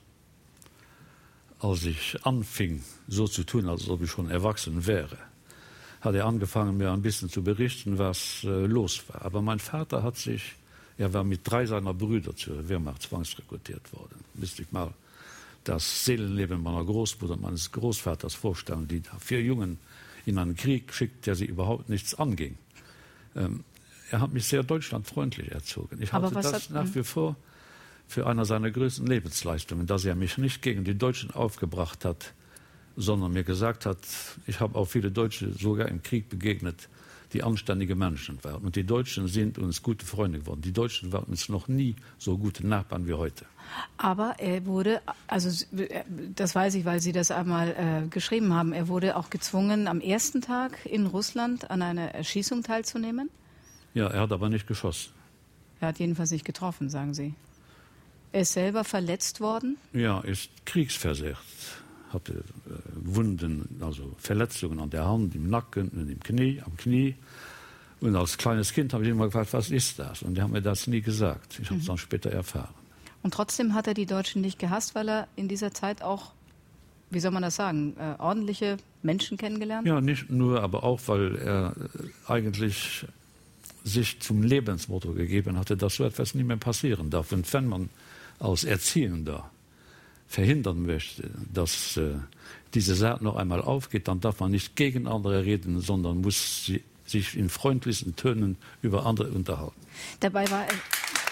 Als ich anfing, so zu tun, als ob ich schon erwachsen wäre, hat er angefangen, mir ein bisschen zu berichten, was äh, los war. Aber mein Vater hat sich, er war mit drei seiner Brüder zur Wehrmacht zwangsrekrutiert worden. Müsste ich mal das Seelenleben meiner Großmutter und meines Großvaters vorstellen, die da vier Jungen in einen Krieg schickt, der sie überhaupt nichts anging. Ähm, Er hat mich sehr deutschlandfreundlich erzogen. Ich halte das hat, nach wie vor für eine seiner größten Lebensleistungen, dass er mich nicht gegen die Deutschen aufgebracht hat, sondern mir gesagt hat, ich habe auch viele Deutsche sogar im Krieg begegnet, die anständige Menschen waren. Und die Deutschen sind uns gute Freunde geworden. Die Deutschen waren uns noch nie so gute Nachbarn wie heute. Aber er wurde, also das weiß ich, weil Sie das einmal äh, geschrieben haben, er wurde auch gezwungen, am ersten Tag in Russland an einer Erschießung teilzunehmen? Ja, er hat aber nicht geschossen. Er hat jedenfalls nicht getroffen, sagen Sie. Er ist selber verletzt worden? Ja, ist kriegsversehrt. Hatte äh, Wunden, also Verletzungen an der Hand, im Nacken und im Knie, am Knie. Und als kleines Kind habe ich immer gefragt, was ist das? Und die haben mir das nie gesagt. Ich habe es mhm. dann später erfahren. Und trotzdem hat er die Deutschen nicht gehasst, weil er in dieser Zeit auch, wie soll man das sagen, äh, ordentliche Menschen kennengelernt hat? Ja, nicht nur, aber auch, weil er äh, eigentlich sich zum Lebensmotto gegeben hatte, dass so etwas nie mehr passieren darf. Und wenn man als Erziehender verhindern möchte, dass äh, diese Sache noch einmal aufgeht, dann darf man nicht gegen andere reden, sondern muss sie, sich in freundlichsten Tönen über andere unterhalten. Dabei war er,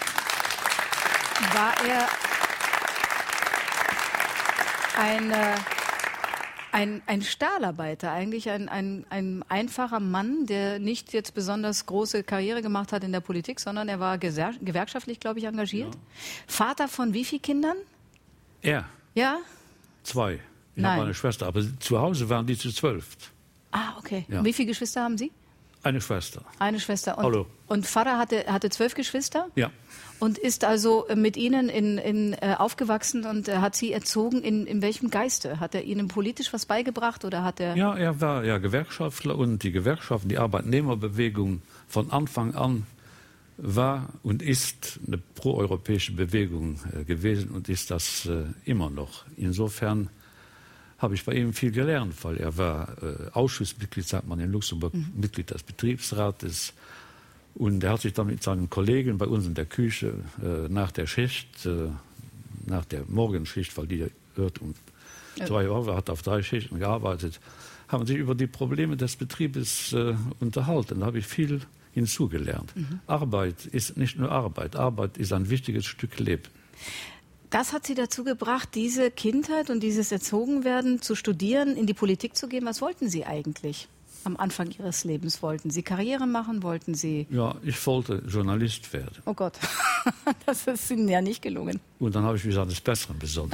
war er ein, äh, ein, ein Stahlarbeiter, eigentlich ein, ein, ein einfacher Mann, der nicht jetzt besonders große Karriere gemacht hat in der Politik, sondern er war geser- gewerkschaftlich, glaube ich, engagiert. Ja. Vater von wie vielen Kindern? Er? Ja? Zwei. Ich habe eine Schwester, aber zu Hause waren die zu zwölf. Ah, okay. Ja. Und wie viele Geschwister haben Sie? Eine Schwester. Eine Schwester. Und, Hallo. Und Vater hatte, hatte zwölf Geschwister? Ja. Und ist also mit Ihnen in, in, äh, aufgewachsen und äh, hat Sie erzogen in, in welchem Geiste? Hat er Ihnen politisch was beigebracht oder hat er... Ja, er war ja Gewerkschaftler und die Gewerkschaften, die Arbeitnehmerbewegung von Anfang an war und ist eine proeuropäische Bewegung äh, gewesen und ist das äh, immer noch. Insofern habe ich bei ihm viel gelernt, weil er war äh, Ausschussmitglied, sagt man in Luxemburg, mhm. Mitglied des Betriebsrates. Und er hat sich dann mit seinen Kollegen bei uns in der Küche äh, nach der Schicht, äh, nach der Morgenschicht, weil die hört um zwei Uhr, er hat auf drei Schichten gearbeitet, haben sich über die Probleme des Betriebes äh, unterhalten. Da habe ich viel hinzugelernt. Mhm. Arbeit ist nicht nur Arbeit, Arbeit ist ein wichtiges Stück Leben. Das hat Sie dazu gebracht, diese Kindheit und dieses Erzogenwerden zu studieren, in die Politik zu gehen. Was wollten Sie eigentlich am Anfang Ihres Lebens? Wollten Sie Karriere machen? Wollten Sie... Ja, ich wollte Journalist werden. Oh Gott, das ist Ihnen ja nicht gelungen. Und dann habe ich mich eines Besseren besonnen.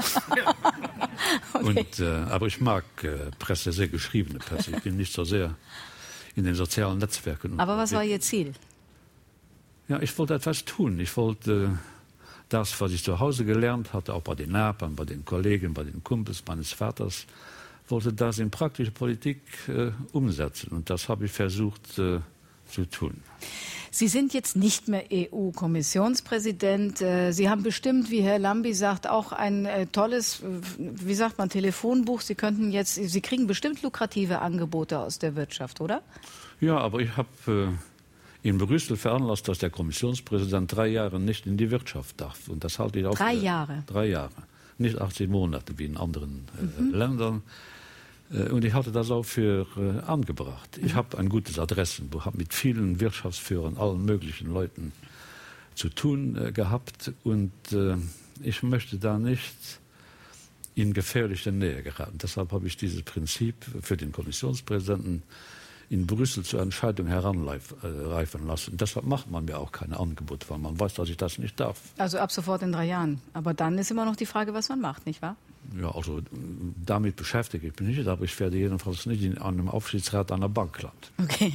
Okay. Und, äh, aber ich mag äh, Presse, sehr geschriebene Presse. Ich bin nicht so sehr in den sozialen Netzwerken. Aber was war Ihr Ziel? Ja, ich wollte etwas tun. Ich wollte das, was ich zu Hause gelernt hatte, auch bei den Nachbarn, bei den Kollegen, bei den Kumpels meines Vaters, wollte das in praktische Politik äh, umsetzen. Und das habe ich versucht äh, zu tun. Sie sind jetzt nicht mehr E U-Kommissionspräsident. Sie haben bestimmt, wie Herr Lambi sagt, auch ein äh, tolles, wie sagt man, Telefonbuch. Sie könnten jetzt, Sie kriegen bestimmt lukrative Angebote aus der Wirtschaft, oder? Ja, aber ich habe äh, in Brüssel veranlasst, dass der Kommissionspräsident drei Jahre nicht in die Wirtschaft darf. Und das halte ich auch. Drei für, Jahre? Drei Jahre. Nicht achtzehn Monate wie in anderen äh, mhm. Ländern. Und ich hatte das auch für äh, angebracht. Ich habe ein gutes Adressenbuch, habe mit vielen Wirtschaftsführern, allen möglichen Leuten zu tun äh, gehabt. Und äh, ich möchte da nicht in gefährliche Nähe geraten. Deshalb habe ich dieses Prinzip für den Kommissionspräsidenten in Brüssel zur Entscheidung heranreifen lassen. Und deshalb macht man mir auch kein Angebot, weil man weiß, dass ich das nicht darf. Also ab sofort in drei Jahren. Aber dann ist immer noch die Frage, was man macht, nicht wahr? Ja, also damit beschäftige ich mich nicht, aber ich werde jedenfalls nicht in einem Aufsichtsrat einer Bank landen. Okay.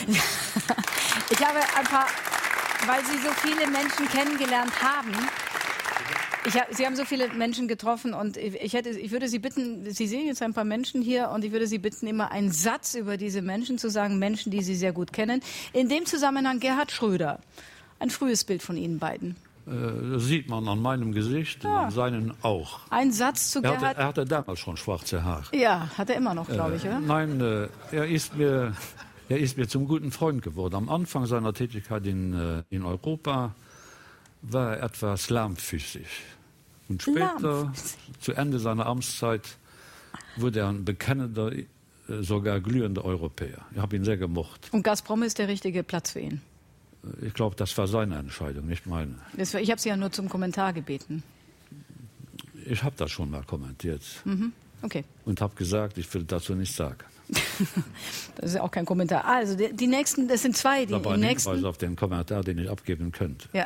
Ich habe ein paar, weil Sie so viele Menschen kennengelernt haben. Ich hab, Sie haben so viele Menschen getroffen und ich, hätte, ich würde Sie bitten, Sie sehen jetzt ein paar Menschen hier und ich würde Sie bitten, immer einen Satz über diese Menschen zu sagen, Menschen, die Sie sehr gut kennen. In dem Zusammenhang Gerhard Schröder. Ein frühes Bild von Ihnen beiden. Das sieht man an meinem Gesicht ja. und an seinen auch. Ein Satz zu er Gerhard. Hatte, er hatte damals schon schwarze Haare. Ja, hat er immer noch, glaube ich, äh, oder? Nein, äh, er, ist mir, er ist mir zum guten Freund geworden. Am Anfang seiner Tätigkeit in, äh, in Europa war er etwas lahmfüßig. Und später, lahmfüßig. Zu Ende seiner Amtszeit, wurde er ein bekennender, äh, sogar glühender Europäer. Ich habe ihn sehr gemocht. Und Gazprom ist der richtige Platz für ihn? Ich glaube, das war seine Entscheidung, nicht meine. Das war, ich habe Sie ja nur zum Kommentar gebeten. Ich habe das schon mal kommentiert. Mhm. Okay. Und habe gesagt, ich will dazu nichts sagen. Das ist ja auch kein Kommentar. Also die, die nächsten, das sind zwei. Die, das war die ein nächsten. Hinweis auf den Kommentar, den ich abgeben könnte. Ja.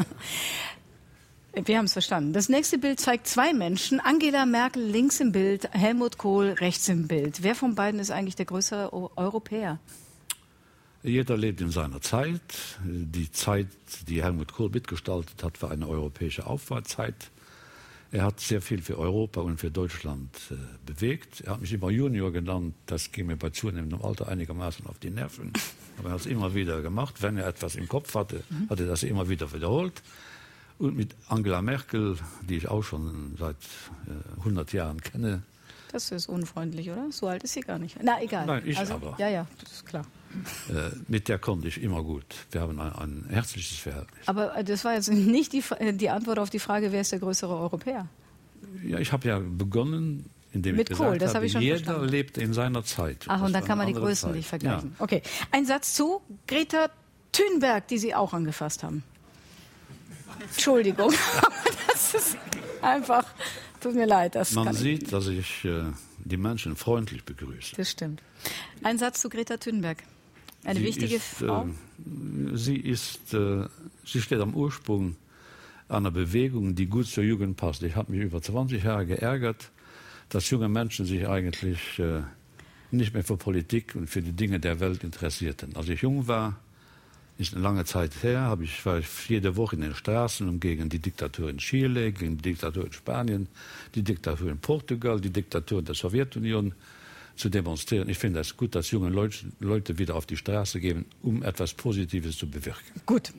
Wir haben es verstanden. Das nächste Bild zeigt zwei Menschen. Angela Merkel links im Bild, Helmut Kohl rechts im Bild. Wer von beiden ist eigentlich der größere o- Europäer? Jeder lebt in seiner Zeit. Die Zeit, die Helmut Kohl mitgestaltet hat, war eine europäische Aufwärtszeit. Er hat sehr viel für Europa und für Deutschland äh, bewegt. Er hat mich immer Junior genannt. Das ging mir bei zunehmendem Alter einigermaßen auf die Nerven. Aber er hat es immer wieder gemacht. Wenn er etwas im Kopf hatte, mhm. hat er das immer wieder wiederholt. Und mit Angela Merkel, die ich auch schon seit äh, hundert Jahren kenne. Das ist unfreundlich, oder? So alt ist sie gar nicht. Na, egal. Nein, ich also, aber. Ja, ja, das ist klar. Äh, mit der konnte ich immer gut. Wir haben ein, ein herzliches Verhältnis. Aber das war jetzt nicht die, die Antwort auf die Frage, wer ist der größere Europäer? Ja, ich habe ja begonnen, indem mit ich Kohl, gesagt das habe, hab ich schon jeder verstanden. lebt in seiner Zeit. Ach, und da kann man die Größen Zeit. nicht vergleichen. Ja. Okay, ein Satz zu Greta Thunberg, die Sie auch angefasst haben. Entschuldigung, das ist einfach, tut mir leid. Das man kann sieht, ich. dass ich äh, die Menschen freundlich begrüße. Das stimmt. Ein Satz zu Greta Thunberg. Eine sie wichtige ist, Frau? Äh, sie, ist, äh, sie steht am Ursprung einer Bewegung, die gut zur Jugend passt. Ich habe mich über zwanzig Jahre geärgert, dass junge Menschen sich eigentlich äh, nicht mehr für Politik und für die Dinge der Welt interessierten. Als ich jung war, ist eine lange Zeit her, habe ich, war ich jede Woche in den Straßen, um gegen die Diktatur in Chile, gegen die Diktatur in Spanien, die Diktatur in Portugal, die Diktatur in der Sowjetunion zu demonstrieren. Ich finde es gut, dass junge Leute, Leute wieder auf die Straße gehen, um etwas Positives zu bewirken. Gut.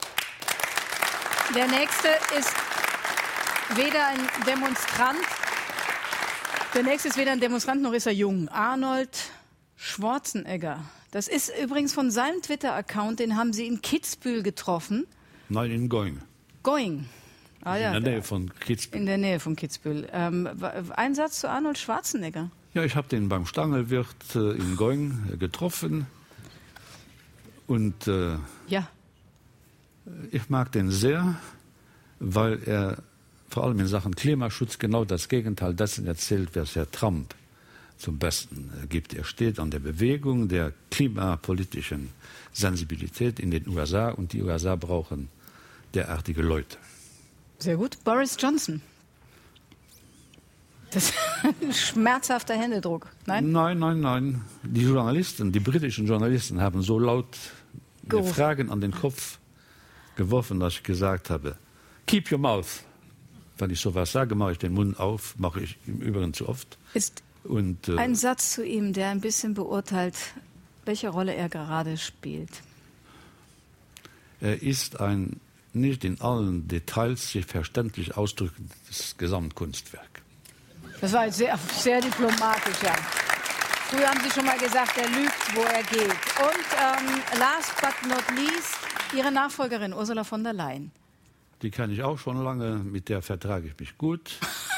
Der nächste ist weder ein Demonstrant, der nächste ist weder ein Demonstrant noch ist er jung. Arnold Schwarzenegger. Das ist übrigens von seinem Twitter-Account, den haben Sie in Kitzbühel getroffen. Nein, in Going. Going. Ah, ja, in der Nähe von Kitzbühel. In der Nähe von Kitzbühel. Ähm, ein Satz zu Arnold Schwarzenegger. Ja, ich habe den beim Stangelwirt äh, in Going äh, getroffen. Und äh, ja. ich mag den sehr, weil er vor allem in Sachen Klimaschutz genau das Gegenteil dessen erzählt, was Herr Trump zum Besten gibt. Er steht an der Bewegung der klimapolitischen Sensibilität in den U S A und die U S A brauchen derartige Leute. Sehr gut. Boris Johnson. Das ist ein schmerzhafter Händedruck. Nein? Nein, nein, nein. Die Journalisten, die britischen Journalisten haben so laut mir Fragen an den Kopf geworfen, dass ich gesagt habe, keep your mouth. Wenn ich sowas sage, mache ich den Mund auf, mache ich im Übrigen zu oft. Ist Und, äh, ein Satz zu ihm, der ein bisschen beurteilt, welche Rolle er gerade spielt. Er ist ein nicht in allen Details sich verständlich ausdrückendes Gesamtkunstwerk. Das war sehr, sehr diplomatisch, ja. Früher haben Sie schon mal gesagt, er lügt, wo er geht. Und ähm, last but not least, Ihre Nachfolgerin Ursula von der Leyen. Die kenne ich auch schon lange, mit der vertrage ich mich gut.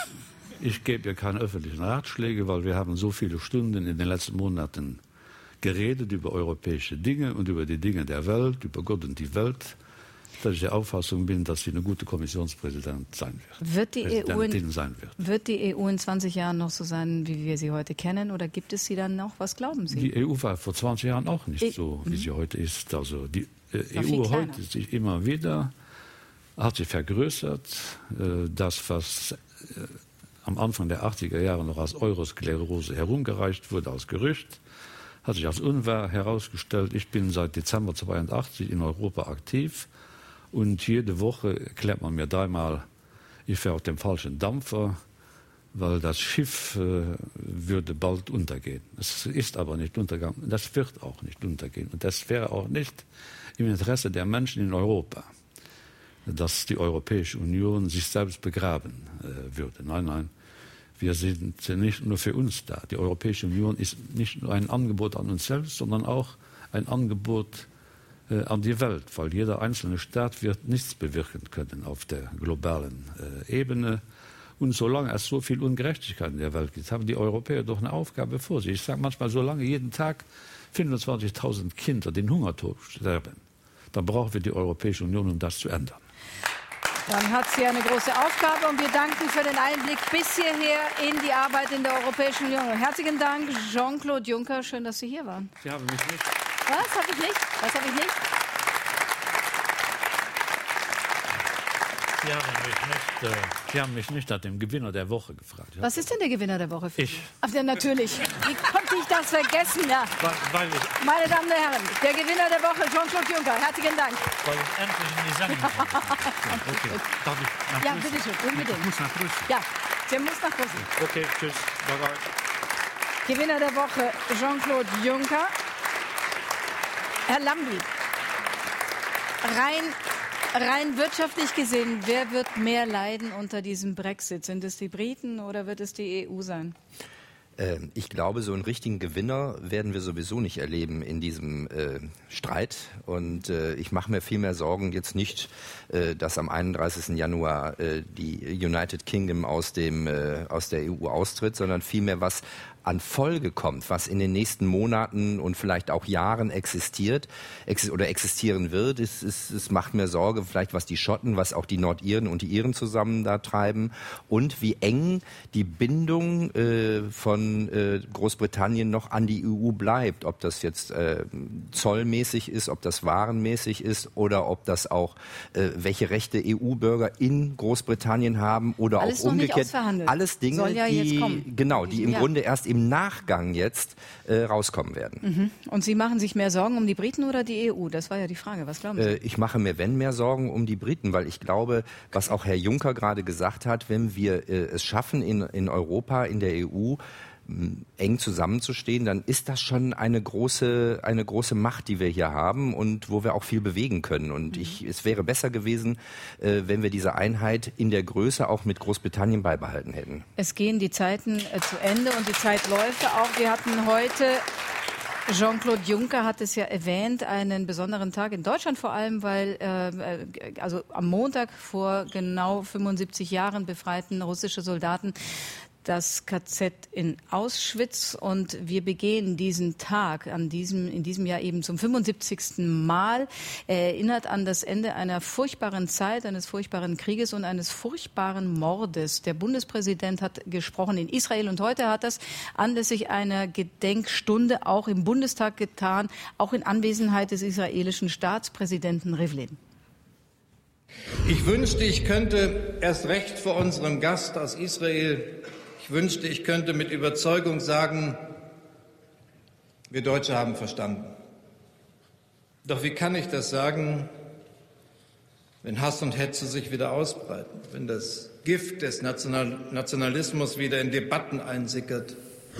Ich gebe ihr keine öffentlichen Ratschläge, weil wir haben so viele Stunden in den letzten Monaten geredet über europäische Dinge und über die Dinge der Welt, über Gott und die Welt, dass ich der Auffassung bin, dass sie eine gute Kommissionspräsident sein wird. Wird die, E U in, sein wird. wird die E U in zwanzig Jahren noch so sein, wie wir sie heute kennen, oder gibt es sie dann noch? Was glauben Sie? Die E U war vor zwanzig Jahren auch nicht e so, wie sie heute ist. Also die äh, War E U heute ist sich immer wieder, hat sich vergrößert. Äh, das, was äh, am Anfang der achtziger Jahre noch als Eurosklerose herumgereicht wurde, als Gerücht, hat sich als unwahr herausgestellt. Ich bin seit Dezember zweiundachtzig in Europa aktiv und jede Woche erklärt man mir dreimal, ich wäre auf dem falschen Dampfer, weil das Schiff äh, würde bald untergehen. Es ist aber nicht untergegangen. Das wird auch nicht untergehen. Und das wäre auch nicht im Interesse der Menschen in Europa, dass die Europäische Union sich selbst begraben äh, würde. Nein, nein. Wir sind nicht nur für uns da. Die Europäische Union ist nicht nur ein Angebot an uns selbst, sondern auch ein Angebot äh, an die Welt, weil jeder einzelne Staat wird nichts bewirken können auf der globalen äh, Ebene. Und solange es so viel Ungerechtigkeit in der Welt gibt, haben die Europäer doch eine Aufgabe vor sich. Ich sage manchmal, solange jeden Tag fünfundzwanzigtausend Kinder den Hungertod sterben, dann brauchen wir die Europäische Union, um das zu ändern. Dann hat sie eine große Aufgabe und wir danken für den Einblick bis hierher in die Arbeit in der Europäischen Union. Herzlichen Dank, Jean-Claude Juncker. Schön, dass Sie hier waren. Sie haben mich nicht. Was habe ich nicht? Was habe ich nicht? Sie haben mich nicht, äh, Sie haben mich nicht nach dem Gewinner der Woche gefragt. Was ist denn der Gewinner der Woche? Für ich. Ach, ja, natürlich. Wie konnte ich das vergessen? Ja. Weil, weil ich, Meine Damen und Herren, der Gewinner der Woche, Jean-Claude Juncker. Herzlichen Dank. Weil ich endlich in die Sendung komme. Okay. Darf ich nach Ja, Brüssel? bitte schön, unbedingt. Ich muss nach Brüssel. Ja, der muss nach Brüssel. Okay, tschüss. Bye bye. Gewinner der Woche, Jean-Claude Juncker. Herr Lambi, rein, rein wirtschaftlich gesehen, wer wird mehr leiden unter diesem Brexit? Sind es die Briten oder wird es die E U sein? Ich glaube, so einen richtigen Gewinner werden wir sowieso nicht erleben in diesem äh, Streit. Und äh, ich mache mir viel mehr Sorgen jetzt nicht, äh, dass am einunddreißigsten Januar äh, die United Kingdom aus, dem, äh, aus der E U austritt, sondern vielmehr, was an Folge kommt, was in den nächsten Monaten und vielleicht auch Jahren existiert ex oder existieren wird. Es, es, es macht mir Sorge, vielleicht was die Schotten, was auch die Nordiren und die Iren zusammen da treiben und wie eng die Bindung äh, von äh, Großbritannien noch an die E U bleibt. Ob das jetzt äh, zollmäßig ist, ob das warenmäßig ist oder ob das auch äh, welche Rechte E U-Bürger in Großbritannien haben oder alles auch umgekehrt. Noch nicht ausverhandelt. Alles Dinge, Soll ja die jetzt kommen. genau, die im ja. Grunde erst im Nachgang jetzt äh, rauskommen werden. Mhm. Und Sie machen sich mehr Sorgen um die Briten oder die E U? Das war ja die Frage. Was glauben Sie? Äh, ich mache mir, wenn, mehr Sorgen um die Briten, weil ich glaube, was auch Herr Juncker gerade gesagt hat, wenn wir äh, es schaffen, in, in Europa, in der E U, eng zusammenzustehen, dann ist das schon eine große, eine große Macht, die wir hier haben und wo wir auch viel bewegen können. Und ich, es wäre besser gewesen, äh, wenn wir diese Einheit in der Größe auch mit Großbritannien beibehalten hätten. Es gehen die Zeiten äh, zu Ende und die Zeit läuft auch. Wir hatten heute, Jean-Claude Juncker hat es ja erwähnt, einen besonderen Tag in Deutschland vor allem, weil äh, also am Montag vor genau fünfundsiebzig Jahren befreiten russische Soldaten das K Z in Auschwitz und wir begehen diesen Tag an diesem, in diesem Jahr eben zum fünfundsiebzigsten Mal. Er erinnert an das Ende einer furchtbaren Zeit, eines furchtbaren Krieges und eines furchtbaren Mordes. Der Bundespräsident hat gesprochen in Israel und heute hat das anlässlich einer Gedenkstunde auch im Bundestag getan, auch in Anwesenheit des israelischen Staatspräsidenten Rivlin. Ich wünschte, ich könnte erst recht vor unserem Gast aus Israel Ich wünschte, ich könnte mit Überzeugung sagen, wir Deutsche haben verstanden. Doch wie kann ich das sagen, wenn Hass und Hetze sich wieder ausbreiten, wenn das Gift des National- Nationalismus wieder in Debatten einsickert?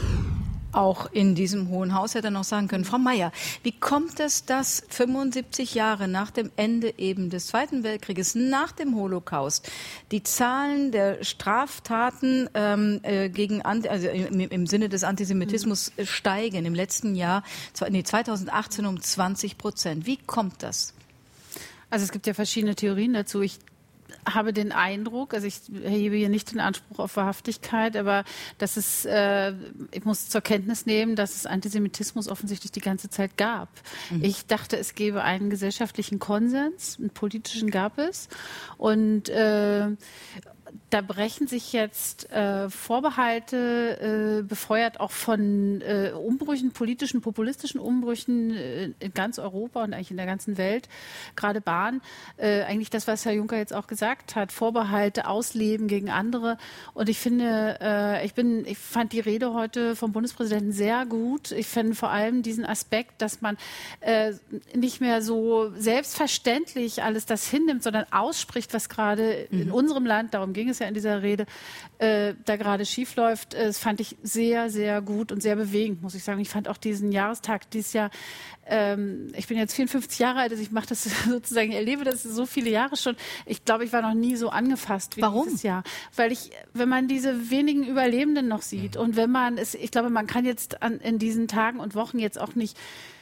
Auch in diesem Hohen Haus hätte er noch sagen können, Frau Mayer, wie kommt es, dass fünfundsiebzig Jahre nach dem Ende eben des Zweiten Weltkrieges, nach dem Holocaust, die Zahlen der Straftaten ähm, äh, gegen, also im, im Sinne des Antisemitismus mhm. steigen im letzten Jahr, nee, zweitausendachtzehn um zwanzig Prozent. Wie kommt das? Also es gibt ja verschiedene Theorien dazu. Ich habe den Eindruck, also ich erhebe hier nicht den Anspruch auf Wahrhaftigkeit, aber dass es, äh, ich muss zur Kenntnis nehmen, dass es Antisemitismus offensichtlich die ganze Zeit gab. Mhm. Ich dachte, es gäbe einen gesellschaftlichen Konsens, einen politischen gab es. Und äh, da brechen sich jetzt äh, Vorbehalte, äh, befeuert auch von äh, Umbrüchen, politischen, populistischen Umbrüchen äh, in ganz Europa und eigentlich in der ganzen Welt, gerade Bahn. Äh, eigentlich das, was Herr Juncker jetzt auch gesagt hat, Vorbehalte, Ausleben gegen andere. Und ich finde, äh, ich bin, ich fand die Rede heute vom Bundespräsidenten sehr gut. Ich finde vor allem diesen Aspekt, dass man äh, nicht mehr so selbstverständlich alles das hinnimmt, sondern ausspricht, was gerade mhm. in unserem Land, darum ging es ja in dieser Rede, äh, da gerade schief läuft. Das fand ich sehr, sehr gut und sehr bewegend, muss ich sagen. Ich fand auch diesen Jahrestag dieses Jahr, ähm, ich bin jetzt vierundfünfzig Jahre alt, also ich mache das sozusagen, erlebe das so viele Jahre schon. Ich glaube, ich war noch nie so angefasst wie Warum? dieses Jahr. Weil ich, wenn man diese wenigen Überlebenden noch sieht und wenn man es, ich glaube, man kann jetzt an, in diesen Tagen und Wochen jetzt auch nicht,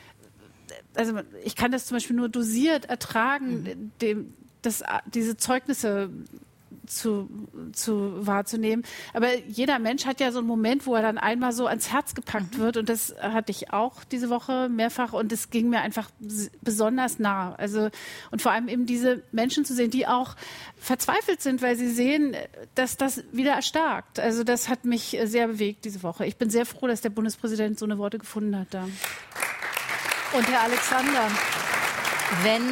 also ich kann das zum Beispiel nur dosiert ertragen, mhm. dem, das, diese Zeugnisse Zu, zu wahrzunehmen. Aber jeder Mensch hat ja so einen Moment, wo er dann einmal so ans Herz gepackt wird. Und das hatte ich auch diese Woche mehrfach. Und es ging mir einfach besonders nah. Also, und vor allem eben diese Menschen zu sehen, die auch verzweifelt sind, weil sie sehen, dass das wieder erstarkt. Also das hat mich sehr bewegt diese Woche. Ich bin sehr froh, dass der Bundespräsident so eine Worte gefunden hat da. Und Herr Alexander, wenn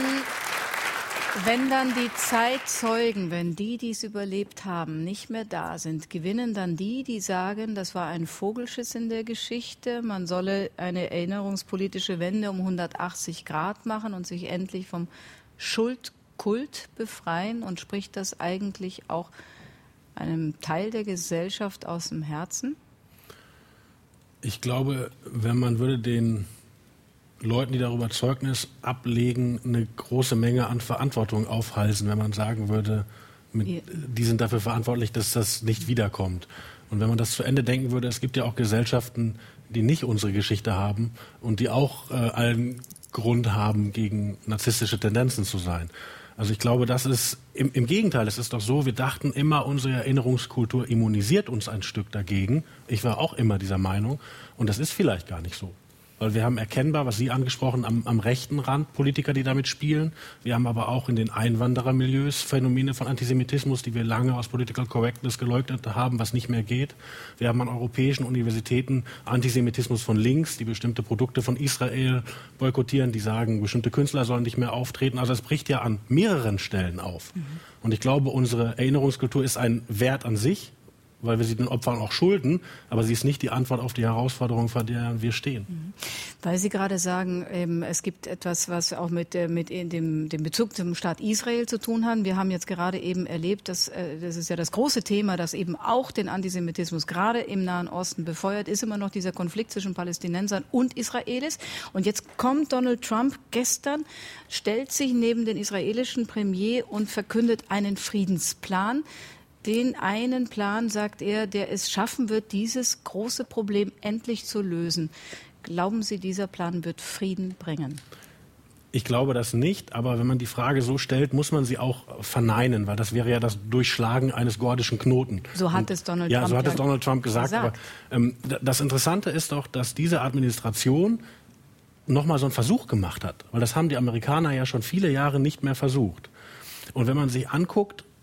Wenn dann die Zeitzeugen, wenn die, die es überlebt haben, nicht mehr da sind, gewinnen dann die, die sagen, das war ein Vogelschiss in der Geschichte, man solle eine erinnerungspolitische Wende um hundertachtzig Grad machen und sich endlich vom Schuldkult befreien, und spricht das eigentlich auch einem Teil der Gesellschaft aus dem Herzen? Ich glaube, wenn man würde den Leuten, die darüber Zeugnis ablegen, eine große Menge an Verantwortung aufhalsen, wenn man sagen würde, mit, ja. die sind dafür verantwortlich, dass das nicht wiederkommt. Und wenn man das zu Ende denken würde, es gibt ja auch Gesellschaften, die nicht unsere Geschichte haben und die auch äh, allen Grund haben, gegen narzisstische Tendenzen zu sein. Also ich glaube, das ist im, im Gegenteil, es ist doch so, wir dachten immer, unsere Erinnerungskultur immunisiert uns ein Stück dagegen. Ich war auch immer dieser Meinung, und das ist vielleicht gar nicht so. Weil wir haben erkennbar, was Sie angesprochen, am, am rechten Rand Politiker, die damit spielen. Wir haben aber auch in den Einwanderermilieus Phänomene von Antisemitismus, die wir lange aus Political Correctness geleugnet haben, was nicht mehr geht. Wir haben an europäischen Universitäten Antisemitismus von links, die bestimmte Produkte von Israel boykottieren, die sagen, bestimmte Künstler sollen nicht mehr auftreten. Also es bricht ja an mehreren Stellen auf. Mhm. Und ich glaube, unsere Erinnerungskultur ist ein Wert an sich, weil wir sie den Opfern auch schulden, aber sie ist nicht die Antwort auf die Herausforderung, vor der wir stehen. Weil Sie gerade sagen, ähm, es gibt etwas, was auch mit, äh, mit dem, dem Bezug zum Staat Israel zu tun hat. Wir haben jetzt gerade eben erlebt, dass, äh, das ist ja das große Thema, das eben auch den Antisemitismus gerade im Nahen Osten befeuert, ist immer noch dieser Konflikt zwischen Palästinensern und Israelis. Und jetzt kommt Donald Trump gestern, stellt sich neben den israelischen Premier und verkündet einen Friedensplan. Den einen Plan, sagt er, der es schaffen wird, dieses große Problem endlich zu lösen. Glauben Sie, dieser Plan wird Frieden bringen? Ich glaube das nicht, aber wenn man die Frage so stellt, muss man sie auch verneinen, weil das wäre ja das Durchschlagen eines gordischen Knoten. So hat es Donald ja, Trump so hat es Donald Trump gesagt. gesagt. Aber ähm, das Interessante ist doch, dass diese Administration nochmal so einen Versuch gemacht hat, weil das haben die Amerikaner ja schon viele Jahre nicht mehr versucht. Und wenn man sich anguckt,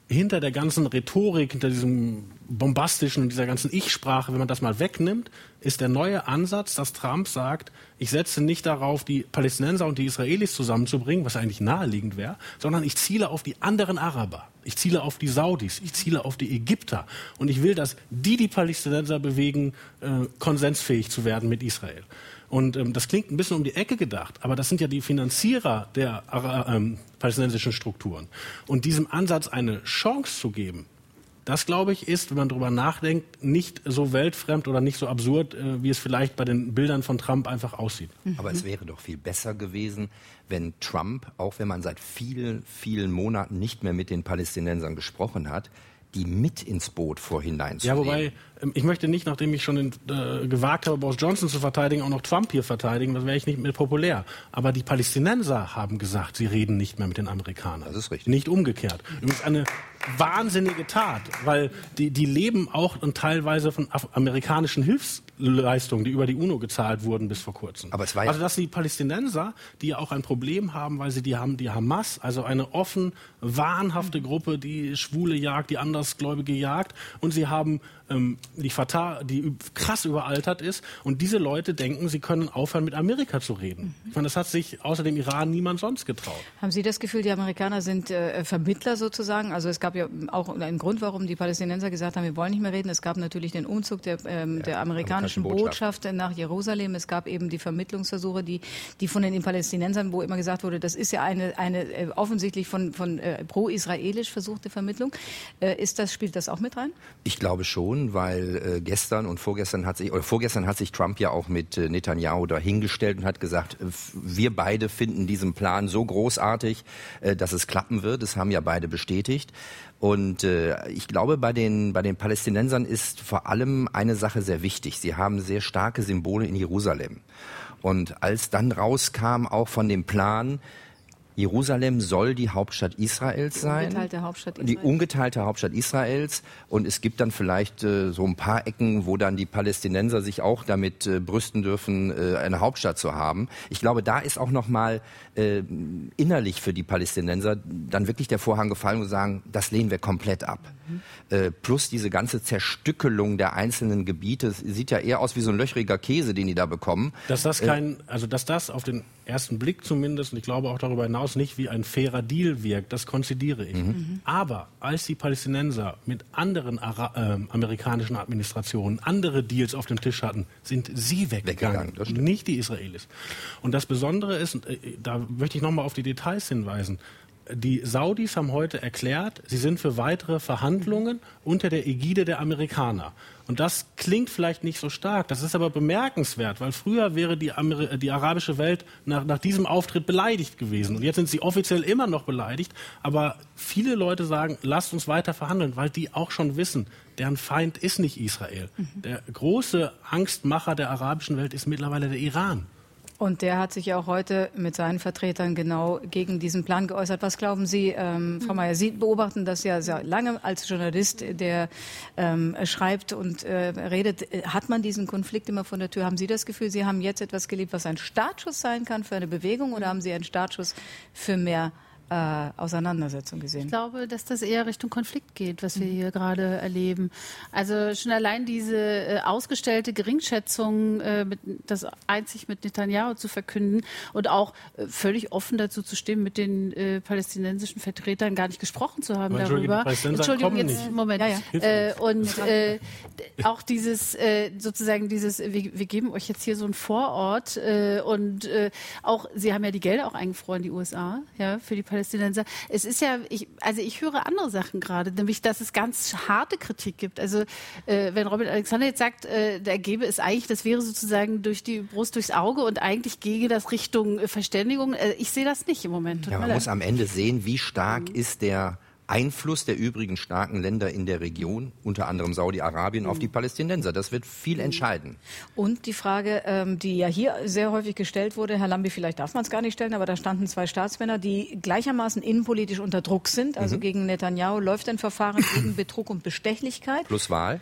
hinter der ganzen Rhetorik, hinter diesem bombastischen und dieser ganzen Ich-Sprache, wenn man das mal wegnimmt, ist der neue Ansatz, dass Trump sagt, ich setze nicht darauf, die Palästinenser und die Israelis zusammenzubringen, was eigentlich naheliegend wäre, sondern ich ziele auf die anderen Araber. Ich ziele auf die Saudis, ich ziele auf die Ägypter. Und ich will, dass die die Palästinenser bewegen, äh, konsensfähig zu werden mit Israel. Und ähm, das klingt ein bisschen um die Ecke gedacht, aber das sind ja die Finanzierer der ähm, palästinensischen Strukturen. Und diesem Ansatz eine Chance zu geben, das, glaube ich, ist, wenn man darüber nachdenkt, nicht so weltfremd oder nicht so absurd, äh, wie es vielleicht bei den Bildern von Trump einfach aussieht. Aber es wäre doch viel besser gewesen, wenn Trump, auch wenn man seit vielen, vielen Monaten nicht mehr mit den Palästinensern gesprochen hat, die mit ins Boot vorhineinzunehmen. Ja, wobei, ähm, ich möchte nicht, nachdem ich schon den, äh, gewagt habe, Boris Johnson zu verteidigen, auch noch Trump hier verteidigen, das wäre ich nicht mehr populär. Aber die Palästinenser haben gesagt, sie reden nicht mehr mit den Amerikanern. Das ist richtig. Nicht umgekehrt. Übrigens eine wahnsinnige Tat, weil die, die leben auch und teilweise von amerikanischen Hilfsleistungen, die über die UNO gezahlt wurden bis vor kurzem. Aber es war ja also dass die Palästinenser, die ja auch ein Problem haben, weil sie die haben die Hamas, also eine offen, wahnhafte Gruppe, die Schwule jagt, die Andersgläubige jagt, und sie haben ähm, die Fatah, die krass überaltert ist, und diese Leute denken, sie können aufhören, mit Amerika zu reden. Ich meine, das hat sich außer dem Iran niemand sonst getraut. Haben Sie das Gefühl, die Amerikaner sind äh, Vermittler sozusagen? Also es gab ja auch einen Grund, warum die Palästinenser gesagt haben, wir wollen nicht mehr reden. Es gab natürlich den Umzug der, ähm, ja, der amerikanischen Botschaft. Botschaft nach Jerusalem. Es gab eben die Vermittlungsversuche, die, die von den Palästinensern, wo immer gesagt wurde, das ist ja eine, eine äh, offensichtlich von, von äh, pro-israelisch versuchte Vermittlung. Äh, ist das, spielt das auch mit rein? Ich glaube schon, weil äh, gestern und vorgestern hat sich, oder vorgestern hat sich Trump ja auch mit äh, Netanyahu dahingestellt und hat gesagt, äh, wir beide finden diesen Plan so großartig, äh, dass es klappen wird. Das haben ja beide bestätigt. Und äh, ich glaube, bei den, bei den Palästinensern ist vor allem eine Sache sehr wichtig. Sie haben sehr starke Symbole in Jerusalem. Und als dann rauskam, auch von dem Plan, Jerusalem soll die Hauptstadt Israels sein. Die ungeteilte Hauptstadt Israels. Die ungeteilte Hauptstadt Israels. Und es gibt dann vielleicht äh, so ein paar Ecken, wo dann die Palästinenser sich auch damit äh, brüsten dürfen, äh, eine Hauptstadt zu haben. Ich glaube, da ist auch noch mal äh, innerlich für die Palästinenser dann wirklich der Vorhang gefallen und sagen, das lehnen wir komplett ab. Mhm. Äh, plus diese ganze Zerstückelung der einzelnen Gebiete. Es sieht ja eher aus wie so ein löchriger Käse, den die da bekommen. Dass das kein, also dass das auf den ersten Blick zumindest, und ich glaube auch darüber hinaus, nicht wie ein fairer Deal wirkt, das konzidiere ich. Mhm. Aber als die Palästinenser mit anderen Ara- äh, amerikanischen Administrationen andere Deals auf dem Tisch hatten, sind sie weggegangen, weggegangen nicht die Israelis. Und das Besondere ist, äh, da möchte ich nochmal auf die Details hinweisen, die Saudis haben heute erklärt, sie sind für weitere Verhandlungen unter der Ägide der Amerikaner. Und das klingt vielleicht nicht so stark, das ist aber bemerkenswert, weil früher wäre die, Amer- die arabische Welt nach, nach diesem Auftritt beleidigt gewesen. Und jetzt sind sie offiziell immer noch beleidigt, aber viele Leute sagen, lasst uns weiter verhandeln, weil die auch schon wissen, deren Feind ist nicht Israel. Mhm. Der große Angstmacher der arabischen Welt ist mittlerweile der Iran. Und der hat sich ja auch heute mit seinen Vertretern genau gegen diesen Plan geäußert. Was glauben Sie, ähm, Frau Mayer? Sie beobachten das ja sehr lange als Journalist, der ähm, schreibt und äh, redet. Hat man diesen Konflikt immer von der Tür? Haben Sie das Gefühl, Sie haben jetzt etwas gelebt, was ein Startschuss sein kann für eine Bewegung, oder haben Sie einen Startschuss für mehr Äh, Auseinandersetzung gesehen? Ich glaube, dass das eher Richtung Konflikt geht, was wir hier gerade erleben. Also schon allein diese äh, ausgestellte Geringschätzung, äh, mit, das einzig mit Netanyahu zu verkünden und auch äh, völlig offen dazu zu stehen, mit den äh, palästinensischen Vertretern gar nicht gesprochen zu haben darüber. Entschuldigung, jetzt nicht. Moment. Ja, ja. Äh, und äh, auch dieses äh, sozusagen dieses, wir, wir geben euch jetzt hier so einen Vorort äh, und äh, auch, Sie haben ja die Gelder auch eingefroren, die U S A, ja, für die Palästinenser. Es ist ja, ich, also ich höre andere Sachen gerade, nämlich, dass es ganz harte Kritik gibt. Also äh, wenn Robert Alexander jetzt sagt, äh, da gäbe es eigentlich, das wäre sozusagen durch die Brust durchs Auge und eigentlich gehe das Richtung äh, Verständigung. Äh, ich sehe das nicht im Moment. Ja, man muss am Ende sehen, wie stark mhm. ist der Einfluss der übrigen starken Länder in der Region, unter anderem Saudi-Arabien, mhm. auf die Palästinenser. Das wird viel entscheiden. Und die Frage, ähm, die ja hier sehr häufig gestellt wurde, Herr Lambi, vielleicht darf man es gar nicht stellen, aber da standen zwei Staatsmänner, die gleichermaßen innenpolitisch unter Druck sind. Also mhm. gegen Netanyahu läuft ein Verfahren wegen Betrug und Bestechlichkeit. Plus Wahl.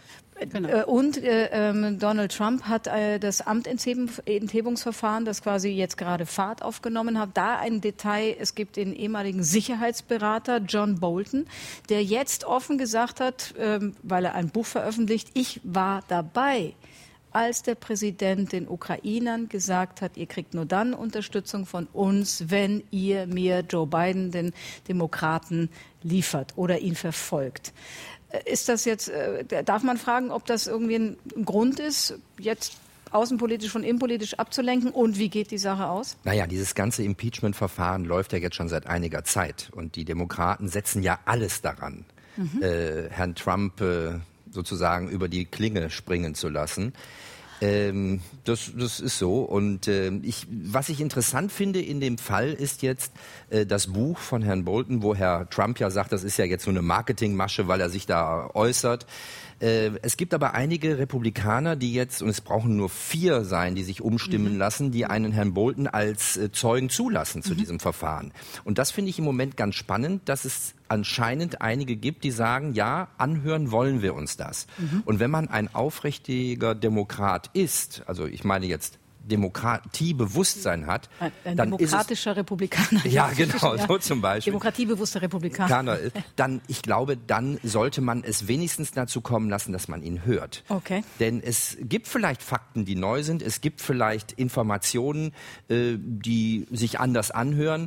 Genau. Und äh, äh, Donald Trump hat äh, das Amtenthebungsverfahren, das quasi jetzt gerade Fahrt aufgenommen hat, da ein Detail, es gibt den ehemaligen Sicherheitsberater John Bolton, der jetzt offen gesagt hat, äh, weil er ein Buch veröffentlicht, ich war dabei, als der Präsident den Ukrainern gesagt hat, ihr kriegt nur dann Unterstützung von uns, wenn ihr mir Joe Biden, den Demokraten, liefert oder ihn verfolgt. Ist das jetzt, darf man fragen, ob das irgendwie ein Grund ist, jetzt außenpolitisch von innenpolitisch abzulenken, und wie geht die Sache aus? Naja, dieses ganze Impeachment-Verfahren läuft ja jetzt schon seit einiger Zeit und die Demokraten setzen ja alles daran, mhm. äh, Herrn Trump äh, sozusagen über die Klinge springen zu lassen. Ähm, das, das ist so. Und äh, ich, was ich interessant finde in dem Fall ist jetzt äh, das Buch von Herrn Bolton, wo Herr Trump ja sagt, das ist ja jetzt nur eine Marketingmasche, weil er sich da äußert. Äh, es gibt aber einige Republikaner, die jetzt, und es brauchen nur vier sein, die sich umstimmen mhm. lassen, die einen Herrn Bolton als äh, Zeugen zulassen zu mhm. diesem Verfahren. Und das finde ich im Moment ganz spannend, dass es anscheinend einige gibt, die sagen, ja, anhören wollen wir uns das. Mhm. Und wenn man ein aufrichtiger Demokrat ist, also ich meine jetzt Demokratiebewusstsein hat, ein, ein dann demokratischer ist es, Republikaner. Ja, genau, so zum Beispiel. Demokratiebewusster Republikaner. Dann, ich glaube, dann sollte man es wenigstens dazu kommen lassen, dass man ihn hört. Okay. Denn es gibt vielleicht Fakten, die neu sind. Es gibt vielleicht Informationen, äh, die sich anders anhören.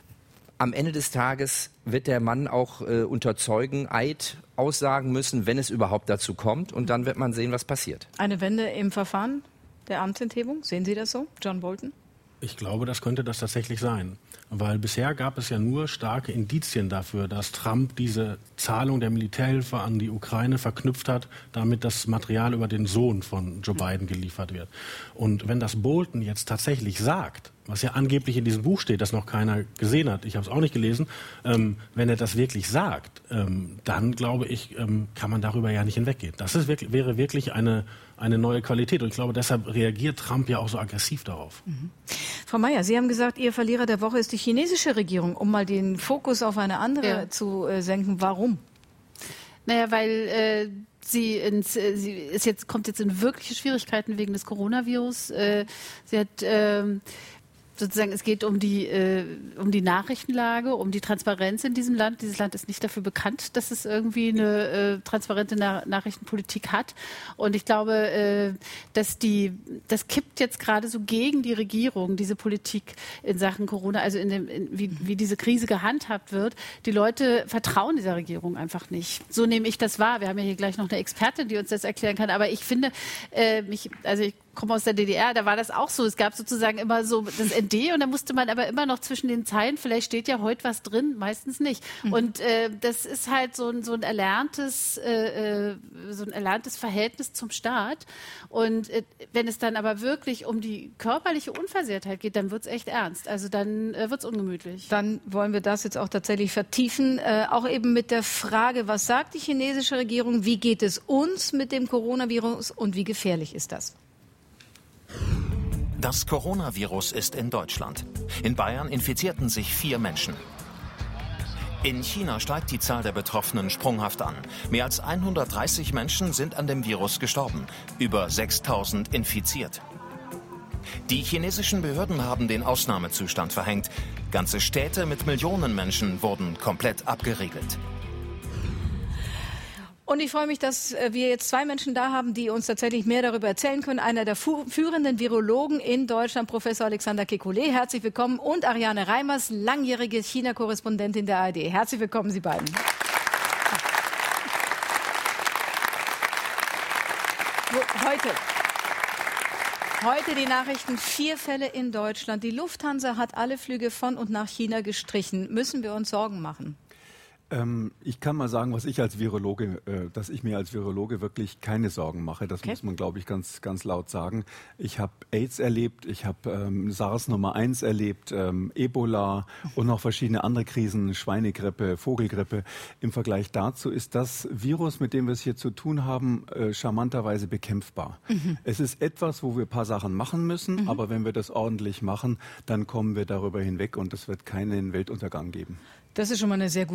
Am Ende des Tages wird der Mann auch äh, unter Zeugeneid aussagen müssen, wenn es überhaupt dazu kommt. Und dann wird man sehen, was passiert. Eine Wende im Verfahren der Amtsenthebung, sehen Sie das so, John Bolton? Ich glaube, das könnte das tatsächlich sein. Weil bisher gab es ja nur starke Indizien dafür, dass Trump diese Zahlung der Militärhilfe an die Ukraine verknüpft hat, damit das Material über den Sohn von Joe Biden geliefert wird. Und wenn das Bolton jetzt tatsächlich sagt, was ja angeblich in diesem Buch steht, das noch keiner gesehen hat, ich habe es auch nicht gelesen, ähm, wenn er das wirklich sagt, ähm, dann glaube ich, ähm, kann man darüber ja nicht hinweggehen. Das ist wirklich, wäre wirklich eine, eine neue Qualität. Und ich glaube, deshalb reagiert Trump ja auch so aggressiv darauf. Mhm. Frau Mayer, Sie haben gesagt, Ihr Verlierer der Woche ist die chinesische Regierung, um mal den Fokus auf eine andere ja. zu äh, senken. Warum? Naja, weil äh, sie, ins, äh, sie ist jetzt, kommt jetzt in wirkliche Schwierigkeiten wegen des Coronavirus. Äh, sie hat äh, sozusagen, es geht um die, äh, um die Nachrichtenlage, um die Transparenz in diesem Land. Dieses Land ist nicht dafür bekannt, dass es irgendwie eine äh, transparente Na- Nachrichtenpolitik hat. Und ich glaube, äh, dass die, das kippt jetzt gerade so gegen die Regierung, diese Politik in Sachen Corona, also in dem, in, wie, wie diese Krise gehandhabt wird. Die Leute vertrauen dieser Regierung einfach nicht. So nehme ich das wahr. Wir haben ja hier gleich noch eine Expertin, die uns das erklären kann. Aber ich finde, äh, mich, also ich komme aus der D D R, da war das auch so. Es gab sozusagen immer so das N D und da musste man aber immer noch zwischen den Zeilen, vielleicht steht ja heute was drin, meistens nicht. Mhm. Und äh, das ist halt so ein, so ein erlerntes, äh, so ein erlerntes Verhältnis zum Staat. Und äh, wenn es dann aber wirklich um die körperliche Unversehrtheit geht, dann wird es echt ernst. Also dann äh, wird es ungemütlich. Dann wollen wir das jetzt auch tatsächlich vertiefen, äh, auch eben mit der Frage, was sagt die chinesische Regierung, wie geht es uns mit dem Coronavirus und wie gefährlich ist das? Das Coronavirus ist in Deutschland. In Bayern infizierten sich vier Menschen. In China steigt die Zahl der Betroffenen sprunghaft an. Mehr als hundertdreißig Menschen sind an dem Virus gestorben, über sechstausend infiziert. Die chinesischen Behörden haben den Ausnahmezustand verhängt. Ganze Städte mit Millionen Menschen wurden komplett abgeriegelt. Und ich freue mich, dass wir jetzt zwei Menschen da haben, die uns tatsächlich mehr darüber erzählen können. Einer der führenden Virologen in Deutschland, Professor Alexander Kekulé. Herzlich willkommen. Und Ariane Reimers, langjährige China-Korrespondentin der A R D. Herzlich willkommen, Sie beiden. Heute. Heute die Nachrichten. Vier Fälle in Deutschland. Die Lufthansa hat alle Flüge von und nach China gestrichen. Müssen wir uns Sorgen machen? Ich kann mal sagen, was ich als Virologe, äh, dass ich mir als Virologe wirklich keine Sorgen mache. Das okay. muss man, glaube ich, ganz, ganz laut sagen. Ich habe AIDS erlebt, ich habe ähm, SARS Nummer eins erlebt, ähm, Ebola und noch verschiedene andere Krisen, Schweinegrippe, Vogelgrippe. Im Vergleich dazu ist das Virus, mit dem wir es hier zu tun haben, äh, charmanterweise bekämpfbar. Mhm. Es ist etwas, wo wir ein paar Sachen machen müssen, mhm. aber wenn wir das ordentlich machen, dann kommen wir darüber hinweg und es wird keinen Weltuntergang geben. Das ist schon mal eine sehr gute Nachricht.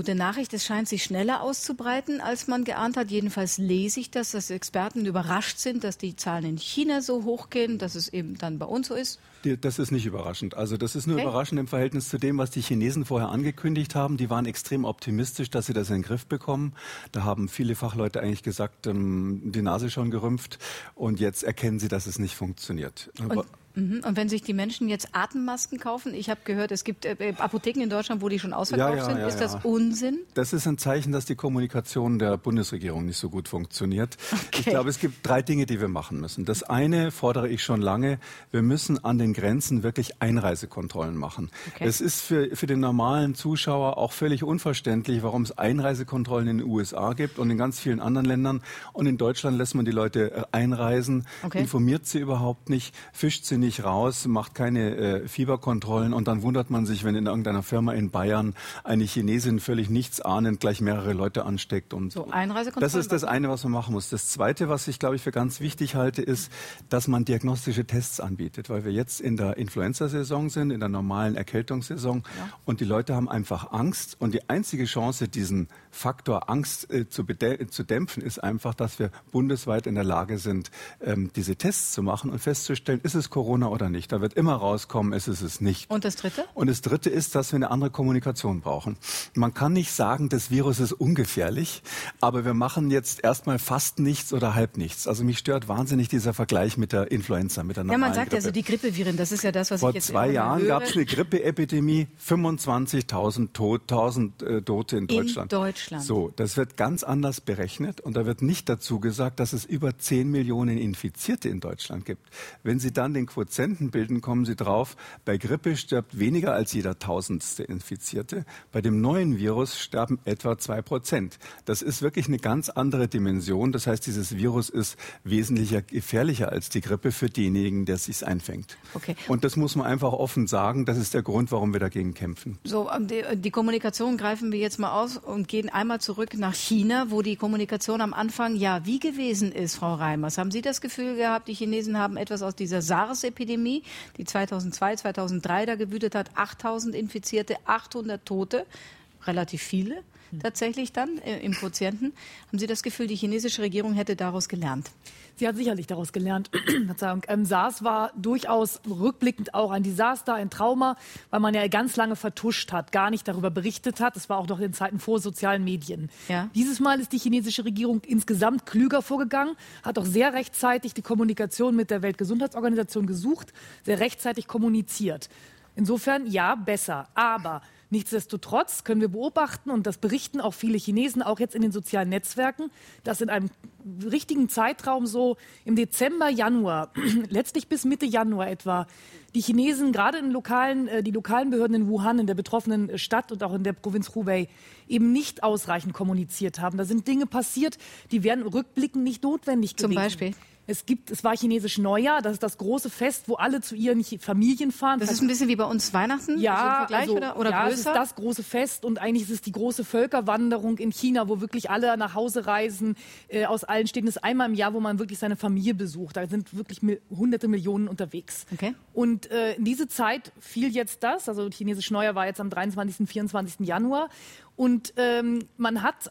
Nachricht, es scheint sich schneller auszubreiten, als man geahnt hat. Jedenfalls lese ich das, dass Experten überrascht sind, dass die Zahlen in China so hochgehen, dass es eben dann bei uns so ist. Das ist nicht überraschend. Also das ist nur okay. überraschend im Verhältnis zu dem, was die Chinesen vorher angekündigt haben. Die waren extrem optimistisch, dass sie das in den Griff bekommen. Da haben viele Fachleute eigentlich gesagt, ähm, die Nase schon gerümpft. Und jetzt erkennen sie, dass es nicht funktioniert. Und Und wenn sich die Menschen jetzt Atemmasken kaufen, ich habe gehört, es gibt äh, Apotheken in Deutschland, wo die schon ausverkauft ja, ja, sind, ja, ist das ja. Unsinn? Das ist ein Zeichen, dass die Kommunikation der Bundesregierung nicht so gut funktioniert. Okay. Ich glaube, es gibt drei Dinge, die wir machen müssen. Das eine fordere ich schon lange, wir müssen an den Grenzen wirklich Einreisekontrollen machen. Okay. Es ist für, für den normalen Zuschauer auch völlig unverständlich, warum es Einreisekontrollen in den U S A gibt und in ganz vielen anderen Ländern. Und in Deutschland lässt man die Leute einreisen, okay. informiert sie überhaupt nicht, fischt sie nicht raus, macht keine äh, Fieberkontrollen und dann wundert man sich, wenn in irgendeiner Firma in Bayern eine Chinesin völlig nichts ahnend gleich mehrere Leute ansteckt. Und so Einreisekontrollen. Das ist das eine, was man machen muss. Das zweite, was ich glaube ich für ganz wichtig halte, ist, dass man diagnostische Tests anbietet, weil wir jetzt in der Influenza-Saison sind, in der normalen Erkältungssaison ja. und die Leute haben einfach Angst und die einzige Chance, diesen Faktor Angst äh, zu, zu dämpfen, ist einfach, dass wir bundesweit in der Lage sind, ähm, diese Tests zu machen und festzustellen, ist es Corona oder nicht. Da wird immer rauskommen, ist es es nicht. Und das Dritte? Und das Dritte ist, dass wir eine andere Kommunikation brauchen. Man kann nicht sagen, das Virus ist ungefährlich, aber wir machen jetzt erstmal fast nichts oder halb nichts. Also mich stört wahnsinnig dieser Vergleich mit der Influenza, mit der normalen Ja, man sagt Grippe. ja so die Grippeviren, das ist ja das, was Vor ich jetzt zwei Jahren höre. gab es eine Grippeepidemie, fünfundzwanzigtausend Tot, tausend äh, Tote in Deutschland. In Deutschland. So, das wird ganz anders berechnet und da wird nicht dazu gesagt, dass es über zehn Millionen Infizierte in Deutschland gibt. Wenn Sie dann den Quotienten bilden, kommen Sie drauf, bei Grippe stirbt weniger als jeder tausendste Infizierte. Bei dem neuen Virus sterben etwa zwei Prozent. Das ist wirklich eine ganz andere Dimension. Das heißt, dieses Virus ist wesentlich gefährlicher als die Grippe für denjenigen, der es sich einfängt. Okay. Und das muss man einfach offen sagen. Das ist der Grund, warum wir dagegen kämpfen. So, die, die Kommunikation greifen wir jetzt mal aus und gehen einmal zurück nach China, wo die Kommunikation am Anfang ja wie gewesen ist, Frau Reimers. Haben Sie das Gefühl gehabt, die Chinesen haben etwas aus dieser SARS-Epidemie, die zweitausendzwei, zweitausenddrei da gewütet hat, achttausend Infizierte, achthundert Tote, relativ viele tatsächlich dann äh, im Quotienten. Haben Sie das Gefühl, die chinesische Regierung hätte daraus gelernt? Sie hat sicherlich daraus gelernt. Verzeihung. Ähm, SARS war durchaus rückblickend auch ein Desaster, ein Trauma, weil man ja ganz lange vertuscht hat, gar nicht darüber berichtet hat. Das war auch noch in Zeiten vor sozialen Medien. Ja. Dieses Mal ist die chinesische Regierung insgesamt klüger vorgegangen, hat auch sehr rechtzeitig die Kommunikation mit der Weltgesundheitsorganisation gesucht, sehr rechtzeitig kommuniziert. Insofern ja, besser. Aber nichtsdestotrotz können wir beobachten, und das berichten auch viele Chinesen, auch jetzt in den sozialen Netzwerken, dass in einem richtigen Zeitraum so im Dezember, Januar, letztlich bis Mitte Januar etwa, die Chinesen, gerade in lokalen, die lokalen Behörden in Wuhan, in der betroffenen Stadt und auch in der Provinz Hubei, eben nicht ausreichend kommuniziert haben. Da sind Dinge passiert, die wären rückblickend nicht notwendig gewesen. Zum Beispiel? Es gibt, es war chinesisch Neujahr, das ist das große Fest, wo alle zu ihren Familien fahren. Das ist ein bisschen wie bei uns Weihnachten? Ja, also im Vergleich, also, oder, oder ja, größer? es ist das große Fest und eigentlich ist es die große Völkerwanderung in China, wo wirklich alle nach Hause reisen, äh, aus allen Städten. Das ist einmal im Jahr, wo man wirklich seine Familie besucht. Da sind wirklich mil- hunderte Millionen unterwegs. Okay. Und äh, in diese Zeit fiel jetzt das, also chinesisch Neujahr war jetzt am dreiundzwanzigsten, vierundzwanzigsten Januar. Und ähm, man hat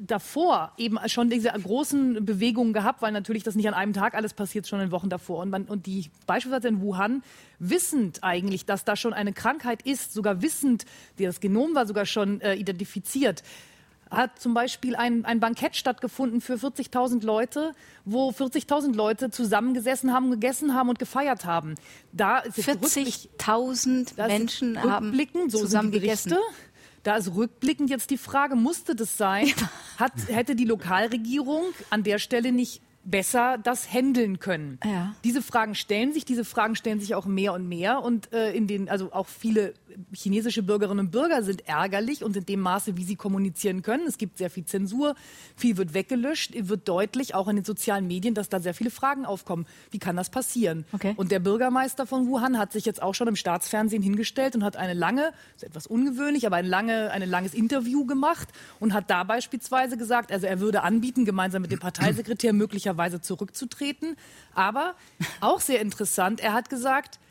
davor eben schon diese großen Bewegungen gehabt, weil natürlich das nicht an einem Tag alles passiert, schon in Wochen davor. Und, man, und die beispielsweise in Wuhan, wissend eigentlich, dass da schon eine Krankheit ist, sogar wissend, das Genom war sogar schon äh, identifiziert, hat zum Beispiel ein, ein Bankett stattgefunden für vierzigtausend Leute, wo vierzigtausend Leute zusammengesessen haben, gegessen haben und gefeiert haben. Da vierzigtausend Menschen haben so zusammen gegessen. Da ist rückblickend jetzt die Frage, musste das sein? Hat, hätte die Lokalregierung an der Stelle nicht besser das handeln können? Ja. Diese Fragen stellen sich, diese Fragen stellen sich auch mehr und mehr. Und äh, in den, also auch viele chinesische Bürgerinnen und Bürger sind ärgerlich und in dem Maße, wie sie kommunizieren können. Es gibt sehr viel Zensur, viel wird weggelöscht, wird deutlich, auch in den sozialen Medien, dass da sehr viele Fragen aufkommen. Wie kann das passieren? Okay. Und der Bürgermeister von Wuhan hat sich jetzt auch schon im Staatsfernsehen hingestellt und hat eine lange, ist etwas ungewöhnlich, aber ein lange, ein langes Interview gemacht und hat da beispielsweise gesagt, also er würde anbieten, gemeinsam mit dem Parteisekretär möglicherweise zurückzutreten. Aber auch sehr interessant, er hat gesagt,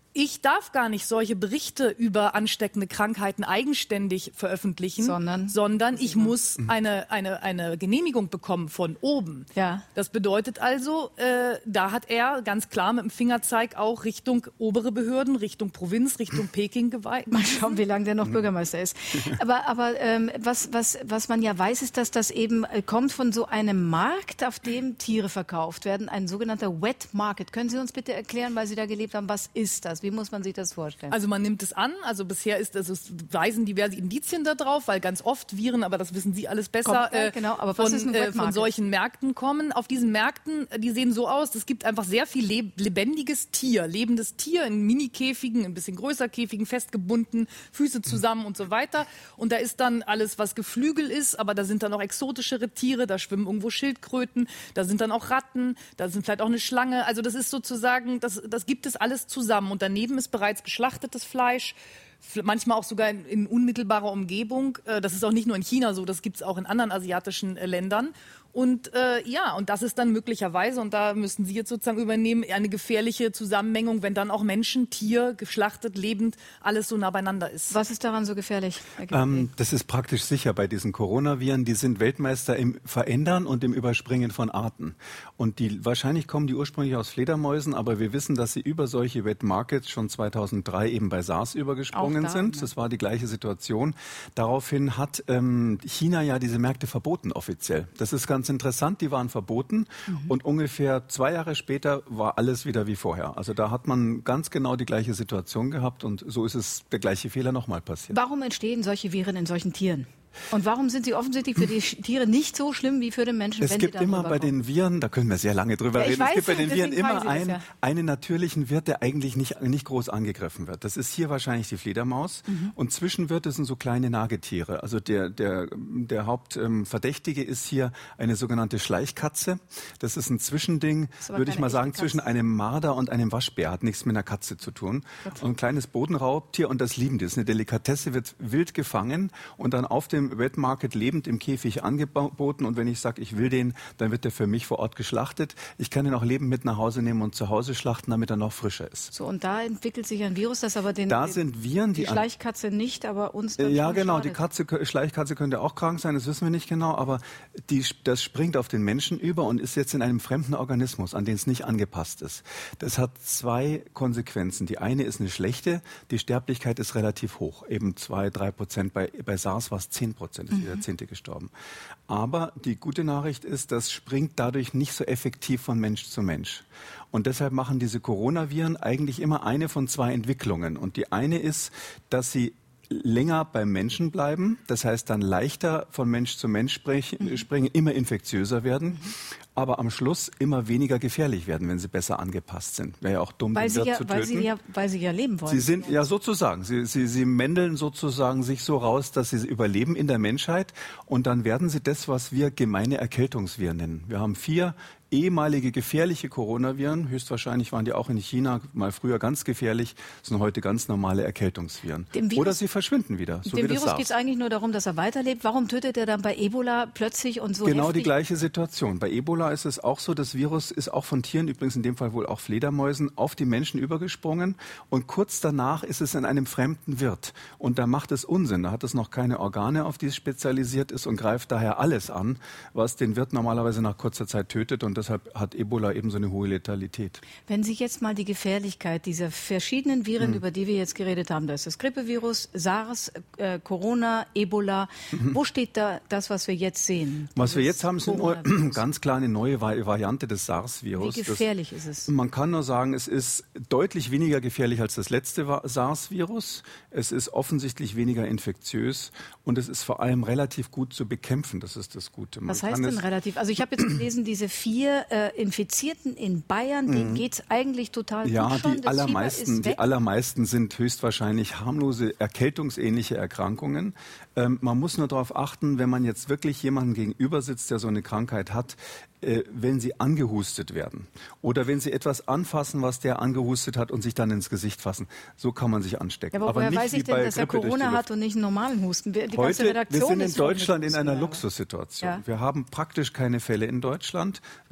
ich darf gar nicht solche Berichte über ansteckende Krankheiten eigenständig veröffentlichen, sondern, sondern ich muss eine, eine, eine Genehmigung bekommen von oben. Ja. Das bedeutet also, äh, da hat er ganz klar mit dem Fingerzeig auch Richtung obere Behörden, Richtung Provinz, Richtung Peking geweist. Mal schauen, wie lange der noch Bürgermeister ist. Aber, aber ähm, was, was, was man ja weiß, ist, dass das eben äh, kommt von so einem Markt, auf dem Tiere verkauft werden, ein sogenannter Wet Market. Können Sie uns bitte erklären, weil Sie da gelebt haben, was ist das? Wie muss man sich das vorstellen? Also man nimmt es an, also bisher ist es, es weisen diverse Indizien darauf, weil ganz oft Viren, aber das wissen Sie alles besser, Kommt, äh, genau, aber was von, ist ein äh, Wet von Market? solchen Märkten kommen. Auf diesen Märkten, die sehen so aus, es gibt einfach sehr viel leb lebendiges Tier, lebendes Tier in Mini-Käfigen, ein bisschen größer Käfigen, festgebunden, Füße zusammen und so weiter. Und da ist dann alles, was Geflügel ist, aber da sind dann auch exotischere Tiere, da schwimmen irgendwo Schildkröten, da sind dann auch Ratten, da sind vielleicht auch eine Schlange. Also das ist sozusagen, das, das gibt es alles zusammen. Und daneben ist bereits geschlachtetes Fleisch, manchmal auch sogar in, in unmittelbarer Umgebung. Das ist auch nicht nur in China so, das gibt es auch in anderen asiatischen Ländern. Und äh, ja, und das ist dann möglicherweise, und da müssen Sie jetzt sozusagen übernehmen, eine gefährliche Zusammenmengung, wenn dann auch Menschen, Tier, geschlachtet, lebend, alles so nah beieinander ist. Was ist daran so gefährlich? Ähm, das ist praktisch sicher bei diesen Coronaviren. Die sind Weltmeister im Verändern und im Überspringen von Arten. Und die wahrscheinlich kommen die ursprünglich aus Fledermäusen, aber wir wissen, dass sie über solche Wet Markets schon zweitausenddrei eben bei SARS übergesprungen da, sind. Ja. Das war die gleiche Situation. Daraufhin hat ähm, China ja diese Märkte verboten offiziell. Das ist ganz Ganz interessant, die waren verboten mhm. und ungefähr zwei Jahre später war alles wieder wie vorher. Also da hat man ganz genau die gleiche Situation gehabt und so ist es der gleiche Fehler nochmal passiert. Warum entstehen solche Viren in solchen Tieren? Und warum sind sie offensichtlich für die Tiere nicht so schlimm wie für den Menschen? Es wenn gibt sie immer bei den Viren, da können wir sehr lange drüber ja, reden, weiß, es gibt bei den Viren immer ein, ja. einen natürlichen Wirt, der eigentlich nicht, nicht groß angegriffen wird. Das ist hier wahrscheinlich die Fledermaus mhm. und Zwischenwirte sind so kleine Nagetiere. Also der, der, der Hauptverdächtige ähm, ist hier eine sogenannte Schleichkatze. Das ist ein Zwischending, würde ich mal sagen, Katze. zwischen einem Marder und einem Waschbär. Hat nichts mit einer Katze zu tun. Und ein kleines Bodenraubtier und das lieben die. Das ist eine Delikatesse, wird wild gefangen und dann auf dem Wet Market lebend im Käfig angeboten und wenn ich sage, ich will den, dann wird der für mich vor Ort geschlachtet. Ich kann ihn auch lebend mit nach Hause nehmen und zu Hause schlachten, damit er noch frischer ist. So, und da entwickelt sich ein Virus, das aber den, da sind Viren, die, die Schleichkatze nicht, aber uns dann Ja, genau, schadet. die Katze, Schleichkatze könnte auch krank sein, das wissen wir nicht genau, aber die, das springt auf den Menschen über und ist jetzt in einem fremden Organismus, an den es nicht angepasst ist. Das hat zwei Konsequenzen. Die eine ist eine schlechte, die Sterblichkeit ist relativ hoch, eben zwei, drei Prozent. Bei, bei SARS war es zehn Prozent, ist jeder mhm. Zehnte gestorben. Aber die gute Nachricht ist, das springt dadurch nicht so effektiv von Mensch zu Mensch. Und deshalb machen diese Coronaviren eigentlich immer eine von zwei Entwicklungen. Und die eine ist, dass sie länger beim Menschen bleiben, das heißt dann leichter von Mensch zu Mensch sprechen, springen, immer infektiöser werden, aber am Schluss immer weniger gefährlich werden, wenn sie besser angepasst sind. Wäre ja auch dumm, weil den sie Wirt ja, zu weil töten. Sie ja, weil sie ja leben wollen. Sie sind ja sozusagen, sie, sie, sie mändeln sozusagen sich so raus, dass sie überleben in der Menschheit und dann werden sie das, was wir gemeine Erkältungsviren nennen. Wir haben vier ehemalige gefährliche Coronaviren, höchstwahrscheinlich waren die auch in China mal früher ganz gefährlich, sind heute ganz normale Erkältungsviren. Virus, Oder sie verschwinden wieder. So dem wie Virus das geht es eigentlich nur darum, dass er weiterlebt. Warum tötet er dann bei Ebola plötzlich und so Genau heftig? die gleiche Situation. Bei Ebola ist es auch so, das Virus ist auch von Tieren, übrigens in dem Fall wohl auch Fledermäusen, auf die Menschen übergesprungen und kurz danach ist es in einem fremden Wirt. Und da macht es Unsinn, da hat es noch keine Organe, auf die es spezialisiert ist und greift daher alles an, was den Wirt normalerweise nach kurzer Zeit tötet und deshalb hat Ebola eben so eine hohe Letalität. Wenn Sie jetzt mal die Gefährlichkeit dieser verschiedenen Viren, mhm. über die wir jetzt geredet haben, da ist das Grippevirus, SARS, äh, Corona, Ebola, mhm. wo steht da das, was wir jetzt sehen? Was wir jetzt haben, ist eine, ganz klar eine neue Variante des SARS-Virus. Wie gefährlich das, ist es? Man kann nur sagen, es ist deutlich weniger gefährlich als das letzte SARS-Virus. Es ist offensichtlich weniger infektiös und es ist vor allem relativ gut zu bekämpfen. Das ist das Gute. Man was heißt denn relativ? Also ich habe jetzt gelesen, diese vier äh, Infizierten in Bayern, denen geht es eigentlich total ja, gut schon. Die allermeisten, die allermeisten sind höchstwahrscheinlich harmlose, erkältungsähnliche Erkrankungen. Ähm, man muss nur darauf achten, wenn man jetzt wirklich jemandem gegenüber sitzt, der so eine Krankheit hat, äh, wenn sie angehustet werden oder wenn sie etwas anfassen, was der angehustet hat und sich dann ins Gesicht fassen. So kann man sich anstecken. Ja, aber, aber woher weiß ich denn, dass er Corona hat und nicht einen normalen Husten? Die Heute, ganze Redaktion wir sind in ist Deutschland in einer Husten, Luxussituation. ja. Wir haben praktisch keine Fälle in Deutschland. Wir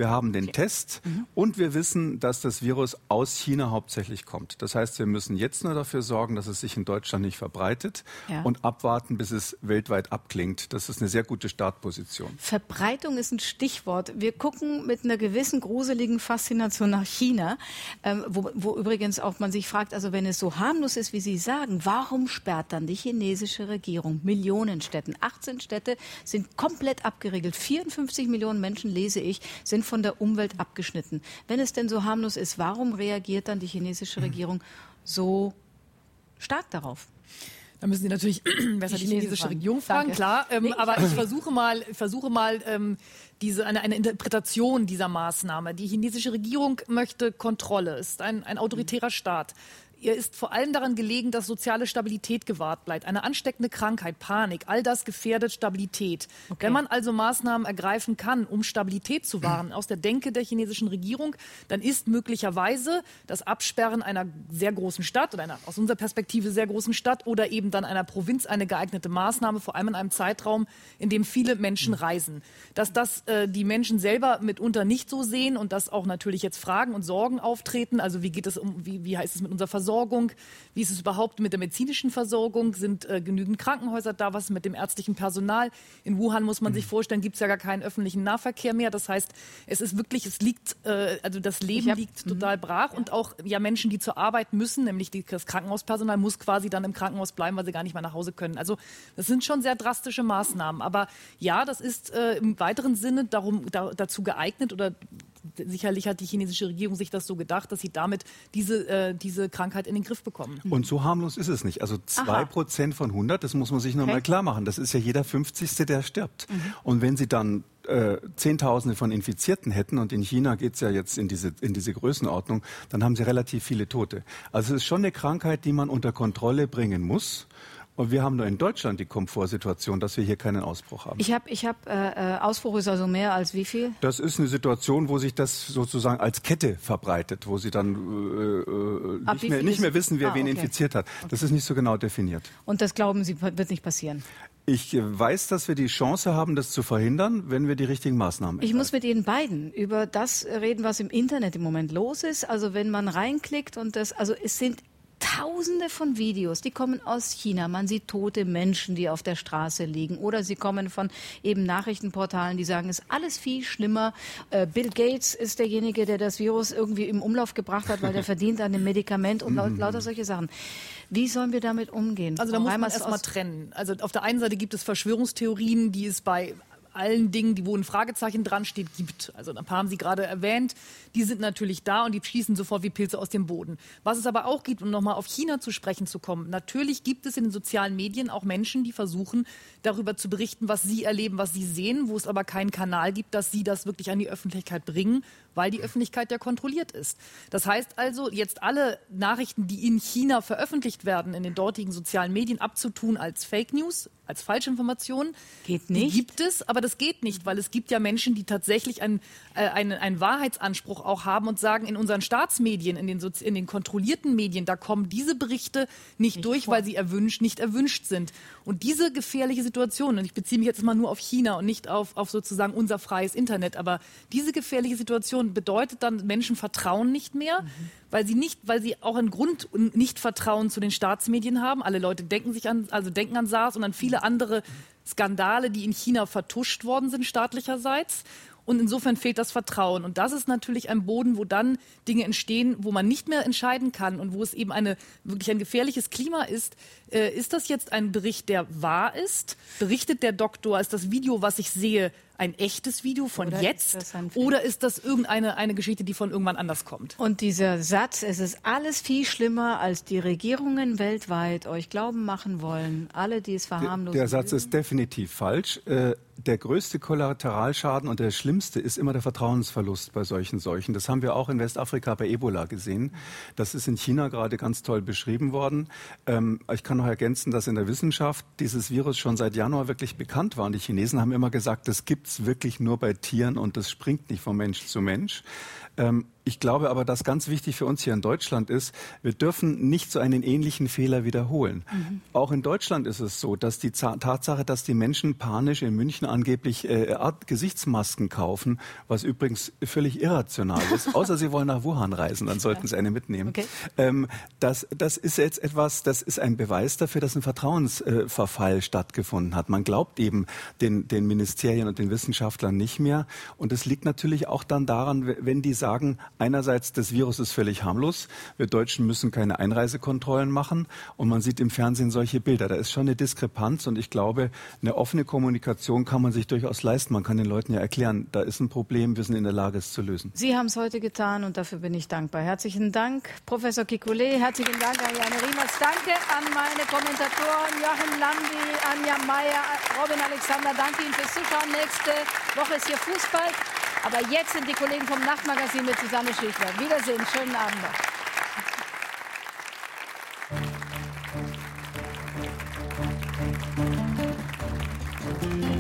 wir haben den okay. Test mhm. und wir wissen, dass das Virus aus China hauptsächlich kommt. Das heißt, wir müssen jetzt nur dafür sorgen, dass es sich in Deutschland nicht verbreitet ja. und abwarten, bis es weltweit abklingt. Das ist eine sehr gute Startposition. Verbreitung ist ein Stichwort. Wir gucken mit einer gewissen gruseligen Faszination nach China, ähm, wo, wo übrigens auch man sich fragt, also wenn es so harmlos ist, wie Sie sagen, warum sperrt dann die chinesische Regierung Millionen Städten? achtzehn Städte sind komplett abgeriegelt. vierundfünfzig Millionen Menschen, lese ich, sind von der Umwelt abgeschnitten. Wenn es denn so harmlos ist, warum reagiert dann die chinesische Regierung so stark darauf? Da müssen Sie natürlich besser die, die chinesische fragen. Regierung fragen, Danke. klar. Ähm, nee, aber ich versuche mal, versuche mal ähm, diese, eine, eine Interpretation dieser Maßnahme. Die chinesische Regierung möchte Kontrolle, ist ein, ein autoritärer Staat. Ihr ist vor allem daran gelegen, dass soziale Stabilität gewahrt bleibt. Eine ansteckende Krankheit, Panik, all das gefährdet Stabilität. Okay. Wenn man also Maßnahmen ergreifen kann, um Stabilität zu wahren, aus der Denke der chinesischen Regierung, dann ist möglicherweise das Absperren einer sehr großen Stadt oder einer aus unserer Perspektive sehr großen Stadt oder eben dann einer Provinz eine geeignete Maßnahme, vor allem in einem Zeitraum, in dem viele Menschen reisen. Dass das äh, die Menschen selber mitunter nicht so sehen und dass auch natürlich jetzt Fragen und Sorgen auftreten, also wie geht es um, wie, wie heißt es mit unserer Versorgung? Versorgung, wie ist es überhaupt mit der medizinischen Versorgung? Sind äh, genügend Krankenhäuser da? Was mit dem ärztlichen Personal? In Wuhan muss man sich vorstellen, gibt es ja gar keinen öffentlichen Nahverkehr mehr. Das heißt, es ist wirklich, es liegt, äh, also das Leben hab, liegt m- total brach ja. und auch ja Menschen, die zur Arbeit müssen, nämlich die, das Krankenhauspersonal muss quasi dann im Krankenhaus bleiben, weil sie gar nicht mehr nach Hause können. Also das sind schon sehr drastische Maßnahmen. Aber ja, das ist äh, im weiteren Sinne darum, da, dazu geeignet oder sicherlich hat die chinesische Regierung sich das so gedacht, dass sie damit diese, äh, diese Krankheit in den Griff bekommen. Und so harmlos ist es nicht. Also zwei Prozent von hundert, das muss man sich noch okay. mal klar machen. Das ist ja jeder fünfzigste, der stirbt. Mhm. Und wenn Sie dann äh, Zehntausende von Infizierten hätten, und in China geht es ja jetzt in diese, in diese Größenordnung, dann haben Sie relativ viele Tote. Also es ist schon eine Krankheit, die man unter Kontrolle bringen muss. Und wir haben nur in Deutschland die Komfortsituation, dass wir hier keinen Ausbruch haben. Ich habe, ich hab, äh, Ausbruch ist also mehr als wie viel? Das ist eine Situation, wo sich das sozusagen als Kette verbreitet, wo Sie dann äh, nicht, mehr, nicht mehr wissen, wer ah, wen okay. infiziert hat. Das okay. ist nicht so genau definiert. Und das glauben Sie, wird nicht passieren? Ich weiß, dass wir die Chance haben, das zu verhindern, wenn wir die richtigen Maßnahmen ergreifen. Ich muss mit Ihnen beiden über das reden, was im Internet im Moment los ist. Also wenn man reinklickt und das, also es sind Tausende von Videos, die kommen aus China. Man sieht tote Menschen, die auf der Straße liegen. Oder sie kommen von eben Nachrichtenportalen, die sagen, es ist alles viel schlimmer. Äh, Bill Gates ist derjenige, der das Virus irgendwie im Umlauf gebracht hat, weil der verdient an dem Medikament und laut, lauter solche Sachen. Wie sollen wir damit umgehen? Also da muss man erstmal trennen. Also auf der einen Seite gibt es Verschwörungstheorien, die es bei allen Dingen, die wo ein Fragezeichen dran steht, gibt. Also ein paar haben Sie gerade erwähnt, die sind natürlich da und die schießen sofort wie Pilze aus dem Boden. Was es aber auch gibt, um nochmal auf China zu sprechen zu kommen, natürlich gibt es in den sozialen Medien auch Menschen, die versuchen, darüber zu berichten, was sie erleben, was sie sehen, wo es aber keinen Kanal gibt, dass sie das wirklich an die Öffentlichkeit bringen, weil die Öffentlichkeit ja kontrolliert ist. Das heißt also, jetzt alle Nachrichten, die in China veröffentlicht werden, in den dortigen sozialen Medien abzutun als Fake News, als Falschinformationen. Geht nicht. Die gibt es, aber das geht nicht, weil es gibt ja Menschen, die tatsächlich einen, äh, einen, einen Wahrheitsanspruch auch haben und sagen, in unseren Staatsmedien, in den, Sozi- in den kontrollierten Medien, da kommen diese Berichte nicht, nicht durch, vor. weil sie erwünscht, nicht erwünscht sind. Und diese gefährliche Situation, und ich beziehe mich jetzt mal nur auf China und nicht auf, auf sozusagen unser freies Internet, aber diese gefährliche Situation bedeutet dann, Menschen vertrauen nicht mehr, mhm. weil sie nicht, weil sie auch ein Grund nicht Vertrauen zu den Staatsmedien haben. Alle Leute denken sich an, also denken an SARS und an viele andere Skandale, die in China vertuscht worden sind staatlicherseits. Und insofern fehlt das Vertrauen. Und das ist natürlich ein Boden, wo dann Dinge entstehen, wo man nicht mehr entscheiden kann und wo es eben eine, wirklich ein gefährliches Klima ist. Äh, ist das jetzt ein Bericht, der wahr ist? Berichtet der Doktor, ist das Video, was ich sehe, ein echtes Video von oder jetzt? Ist oder ist das irgendeine eine Geschichte, die von irgendwann anders kommt? Und dieser Satz, es ist alles viel schlimmer, als die Regierungen weltweit euch glauben machen wollen. Alle, die es verharmlosen. Der, der Satz ist definitiv falsch. Äh, der größte Kollateralschaden und der schlimmste ist immer der Vertrauensverlust bei solchen Seuchen. Das haben wir auch in Westafrika bei Ebola gesehen. Das ist in China gerade ganz toll beschrieben worden. Ähm, ich kann noch ergänzen, dass in der Wissenschaft dieses Virus schon seit Januar wirklich bekannt war. Und die Chinesen haben immer gesagt, das gibt es wirklich nur bei Tieren und das springt nicht von Mensch zu Mensch. Ähm, Ich glaube aber, dass ganz wichtig für uns hier in Deutschland ist, wir dürfen nicht so einen ähnlichen Fehler wiederholen. Mhm. Auch in Deutschland ist es so, dass die Tatsache, dass die Menschen panisch in München angeblich äh, Art Gesichtsmasken kaufen, was übrigens völlig irrational ist, außer sie wollen nach Wuhan reisen, dann sollten sie eine mitnehmen. Okay. Ähm, das, das ist jetzt etwas, das ist ein Beweis dafür, dass ein Vertrauensverfall äh, stattgefunden hat. Man glaubt eben den, den Ministerien und den Wissenschaftlern nicht mehr. Und es liegt natürlich auch dann daran, wenn die sagen, einerseits, das Virus ist völlig harmlos, wir Deutschen müssen keine Einreisekontrollen machen und man sieht im Fernsehen solche Bilder. Da ist schon eine Diskrepanz und ich glaube, eine offene Kommunikation kann man sich durchaus leisten. Man kann den Leuten ja erklären, da ist ein Problem, wir sind in der Lage, es zu lösen. Sie haben es heute getan und dafür bin ich dankbar. Herzlichen Dank, Professor Kekulé, herzlichen Dank an Jane Riemers. Danke an meine Kommentatoren Joachim Landi, Anja Meier, Robin Alexander. Danke Ihnen fürs Zuschauen. Nächste Woche ist hier Fußball. Aber jetzt sind die Kollegen vom Nachtmagazin mit Susanne Schlichtler. Wiedersehen, schönen Abend noch.